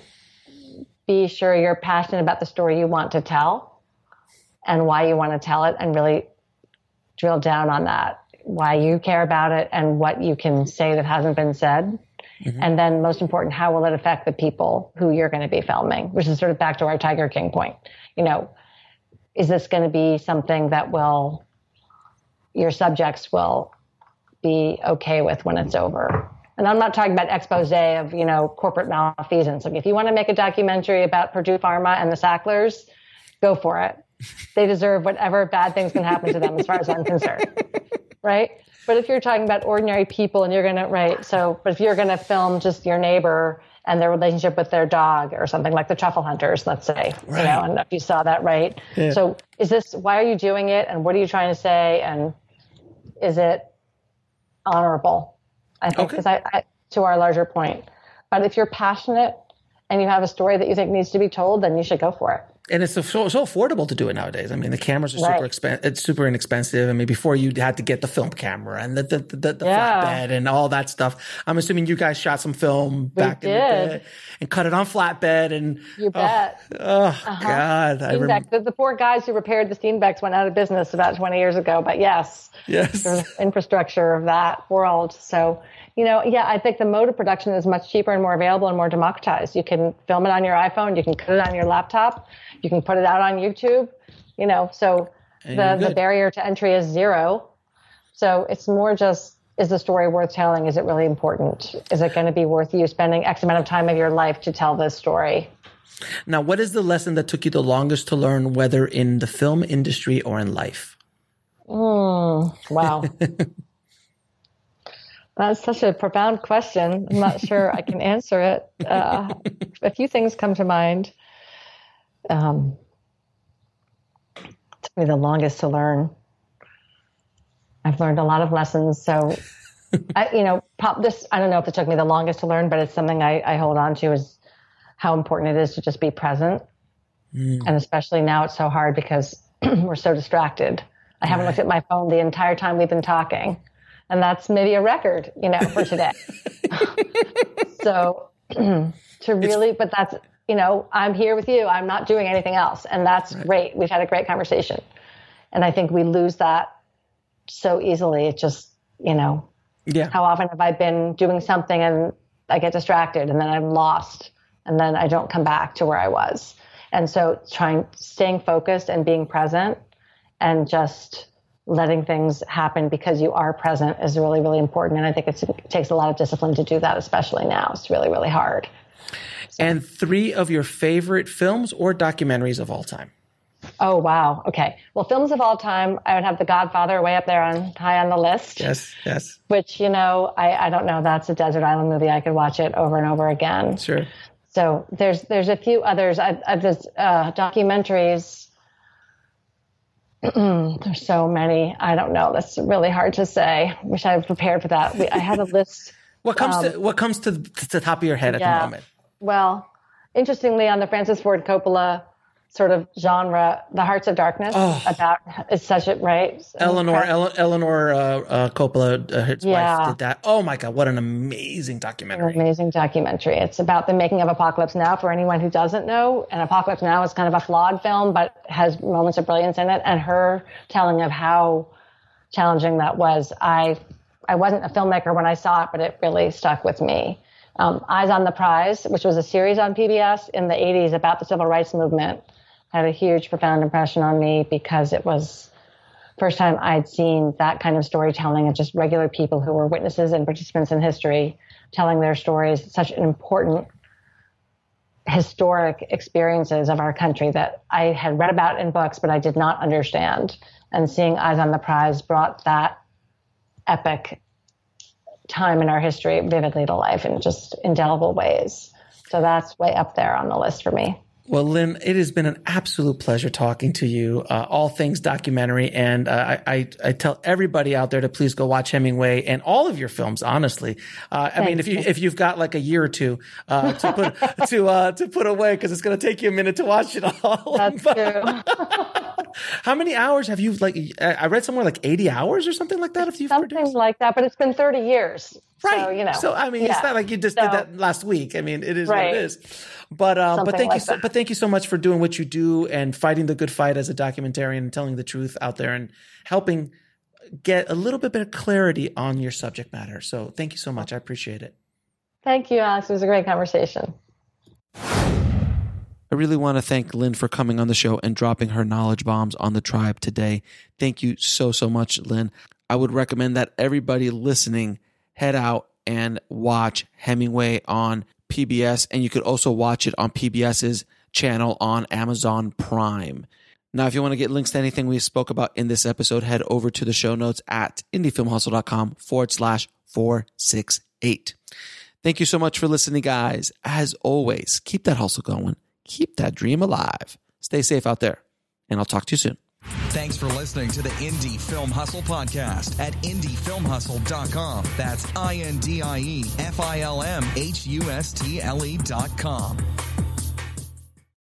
be sure you're passionate about the story you want to tell and why you want to tell it, and really drill down on that, why you care about it and what you can say that hasn't been said. Mm-hmm. And then most important, how will it affect the people who you're going to be filming, which is sort of back to our Tiger King point. You know, is this going to be something that will, your subjects will be okay with when it's over? And I'm not talking about expose of, you know, corporate malfeasance. Like if you want to make a documentary about Purdue Pharma and the Sacklers, go for it. They deserve whatever bad things can happen to them as far as I'm concerned. Right? But if you're talking about ordinary people and you're going to, right. So, but if you're going to film just your neighbor and their relationship with their dog or something like the Truffle Hunters, let's say, Right. you know, and if you saw that, right. Yeah. So is this, why are you doing it? And what are you trying to say? And is it honorable? I think, Okay. because I, I, to our larger point, but if you're passionate and you have a story that you think needs to be told, then you should go for it. And it's so, so affordable to do it nowadays. I mean, the cameras are Right. super expensive. It's super inexpensive. I mean, before you had to get the film camera and the the, the, the Yeah. flatbed and all that stuff. I'm assuming you guys shot some film back in the did. day and cut it on flatbed. And You bet. oh, oh God, I remember. Steenbeck, the, the poor guys who repaired the Steenbecks went out of business about twenty years ago, but yes, Yes. the infrastructure of that world. So, you know, yeah, I think the mode of production is much cheaper and more available and more democratized. You can film it on your iPhone, you can cut it on your laptop, you can put it out on YouTube, you know, so And the, you're the good. barrier to entry is zero. So it's more just, is the story worth telling? Is it really important? Is it going to be worth you spending X amount of time of your life to tell this story? Now, what is the lesson that took you the longest to learn, whether in the film industry or in life? Mm, wow. That's such a profound question. I'm not sure I can answer it. Uh, a few things come to mind. Um, it took me the longest to learn. I've learned a lot of lessons. So, I, you know, pop this, I don't know if it took me the longest to learn, but it's something I, I hold on to, is how important it is to just be present. Mm. And especially now it's so hard because we're so distracted. I haven't looked at my phone the entire time we've been talking. And that's maybe a record, you know, for today. So to really, but that's, you know, I'm here with you. I'm not doing anything else. And that's Right. great. We've had a great conversation. And I think we lose that so easily. It just, you know, Yeah. how often have I been doing something and I get distracted and then I'm lost and then I don't come back to where I was. And so trying, staying focused and being present and just letting things happen because you are present is really, really important. And I think it's, it takes a lot of discipline to do that, especially now. It's really, really hard. And three of your favorite films or documentaries of all time? Oh, wow. Okay. Well, films of all time, I would have The Godfather way up there on high on the list. Yes, yes. Which, you know, I, I don't know. That's a desert island movie. I could watch it over and over again. Sure. So there's there's a few others. I, I've this uh, documentaries. There's so many. I don't know. That's really hard to say. Wish I had prepared for that. We, I had a list. What comes Um, to what comes to, to the top of your head at yeah. the moment? Well, interestingly, on the Francis Ford Coppola sort of genre, The Hearts of Darkness, Oh. about it's such a right. Eleanor Ele- Eleanor uh, uh, Coppola, uh, his Yeah. wife, did that. Oh my God, what an amazing documentary! An amazing documentary. It's about the making of Apocalypse Now. For anyone who doesn't know, and Apocalypse Now is kind of a flawed film, but has moments of brilliance in it. And her telling of how challenging that was. I I wasn't a filmmaker when I saw it, but it really stuck with me. Um, Eyes on the Prize, which was a series on P B S in the eighties about the civil rights movement, had a huge, profound impression on me because it was first time I'd seen that kind of storytelling of just regular people who were witnesses and participants in history telling their stories, such an important historic experiences of our country that I had read about in books, but I did not understand. And seeing Eyes on the Prize brought that epic time in our history vividly to life in just indelible ways. So that's way up there on the list for me. Well, Lynn, it has been an absolute pleasure talking to you, uh, all things documentary. And uh, I, I tell everybody out there to please go watch Hemingway and all of your films, honestly. Uh, I mean, if, you, if you've got like a year or two uh, to put to uh, to put away, because it's going to take you a minute to watch it all. That's true. How many hours have you, like, I read somewhere like eighty hours or something like that? If you've Something produced? like that, but it's been thirty years. Right. So, you know. So, I mean, yeah. it's not like you just so, did that last week. I mean, it is right. what it is. But, uh, but thank like you, so, that. but thank you so much for doing what you do and fighting the good fight as a documentarian and telling the truth out there and helping get a little bit of clarity on your subject matter. So thank you so much. I appreciate it. Thank you, Alex. It was a great conversation. I really want to thank Lynn for coming on the show and dropping her knowledge bombs on the tribe today. Thank you so, so much, Lynn. I would recommend that everybody listening head out and watch Hemingway on P B S, and you could also watch it on PBS's channel on Amazon Prime. Now, if you want to get links to anything we spoke about in this episode, head over to the show notes at indiefilmhustle.com forward slash 468. Thank you so much for listening, guys. As always, keep that hustle going. Keep that dream alive. Stay safe out there, and I'll talk to you soon. Thanks for listening to the Indie Film Hustle podcast at indie film hustle dot com. That's I N D I E F I L M H U S T L E dot com.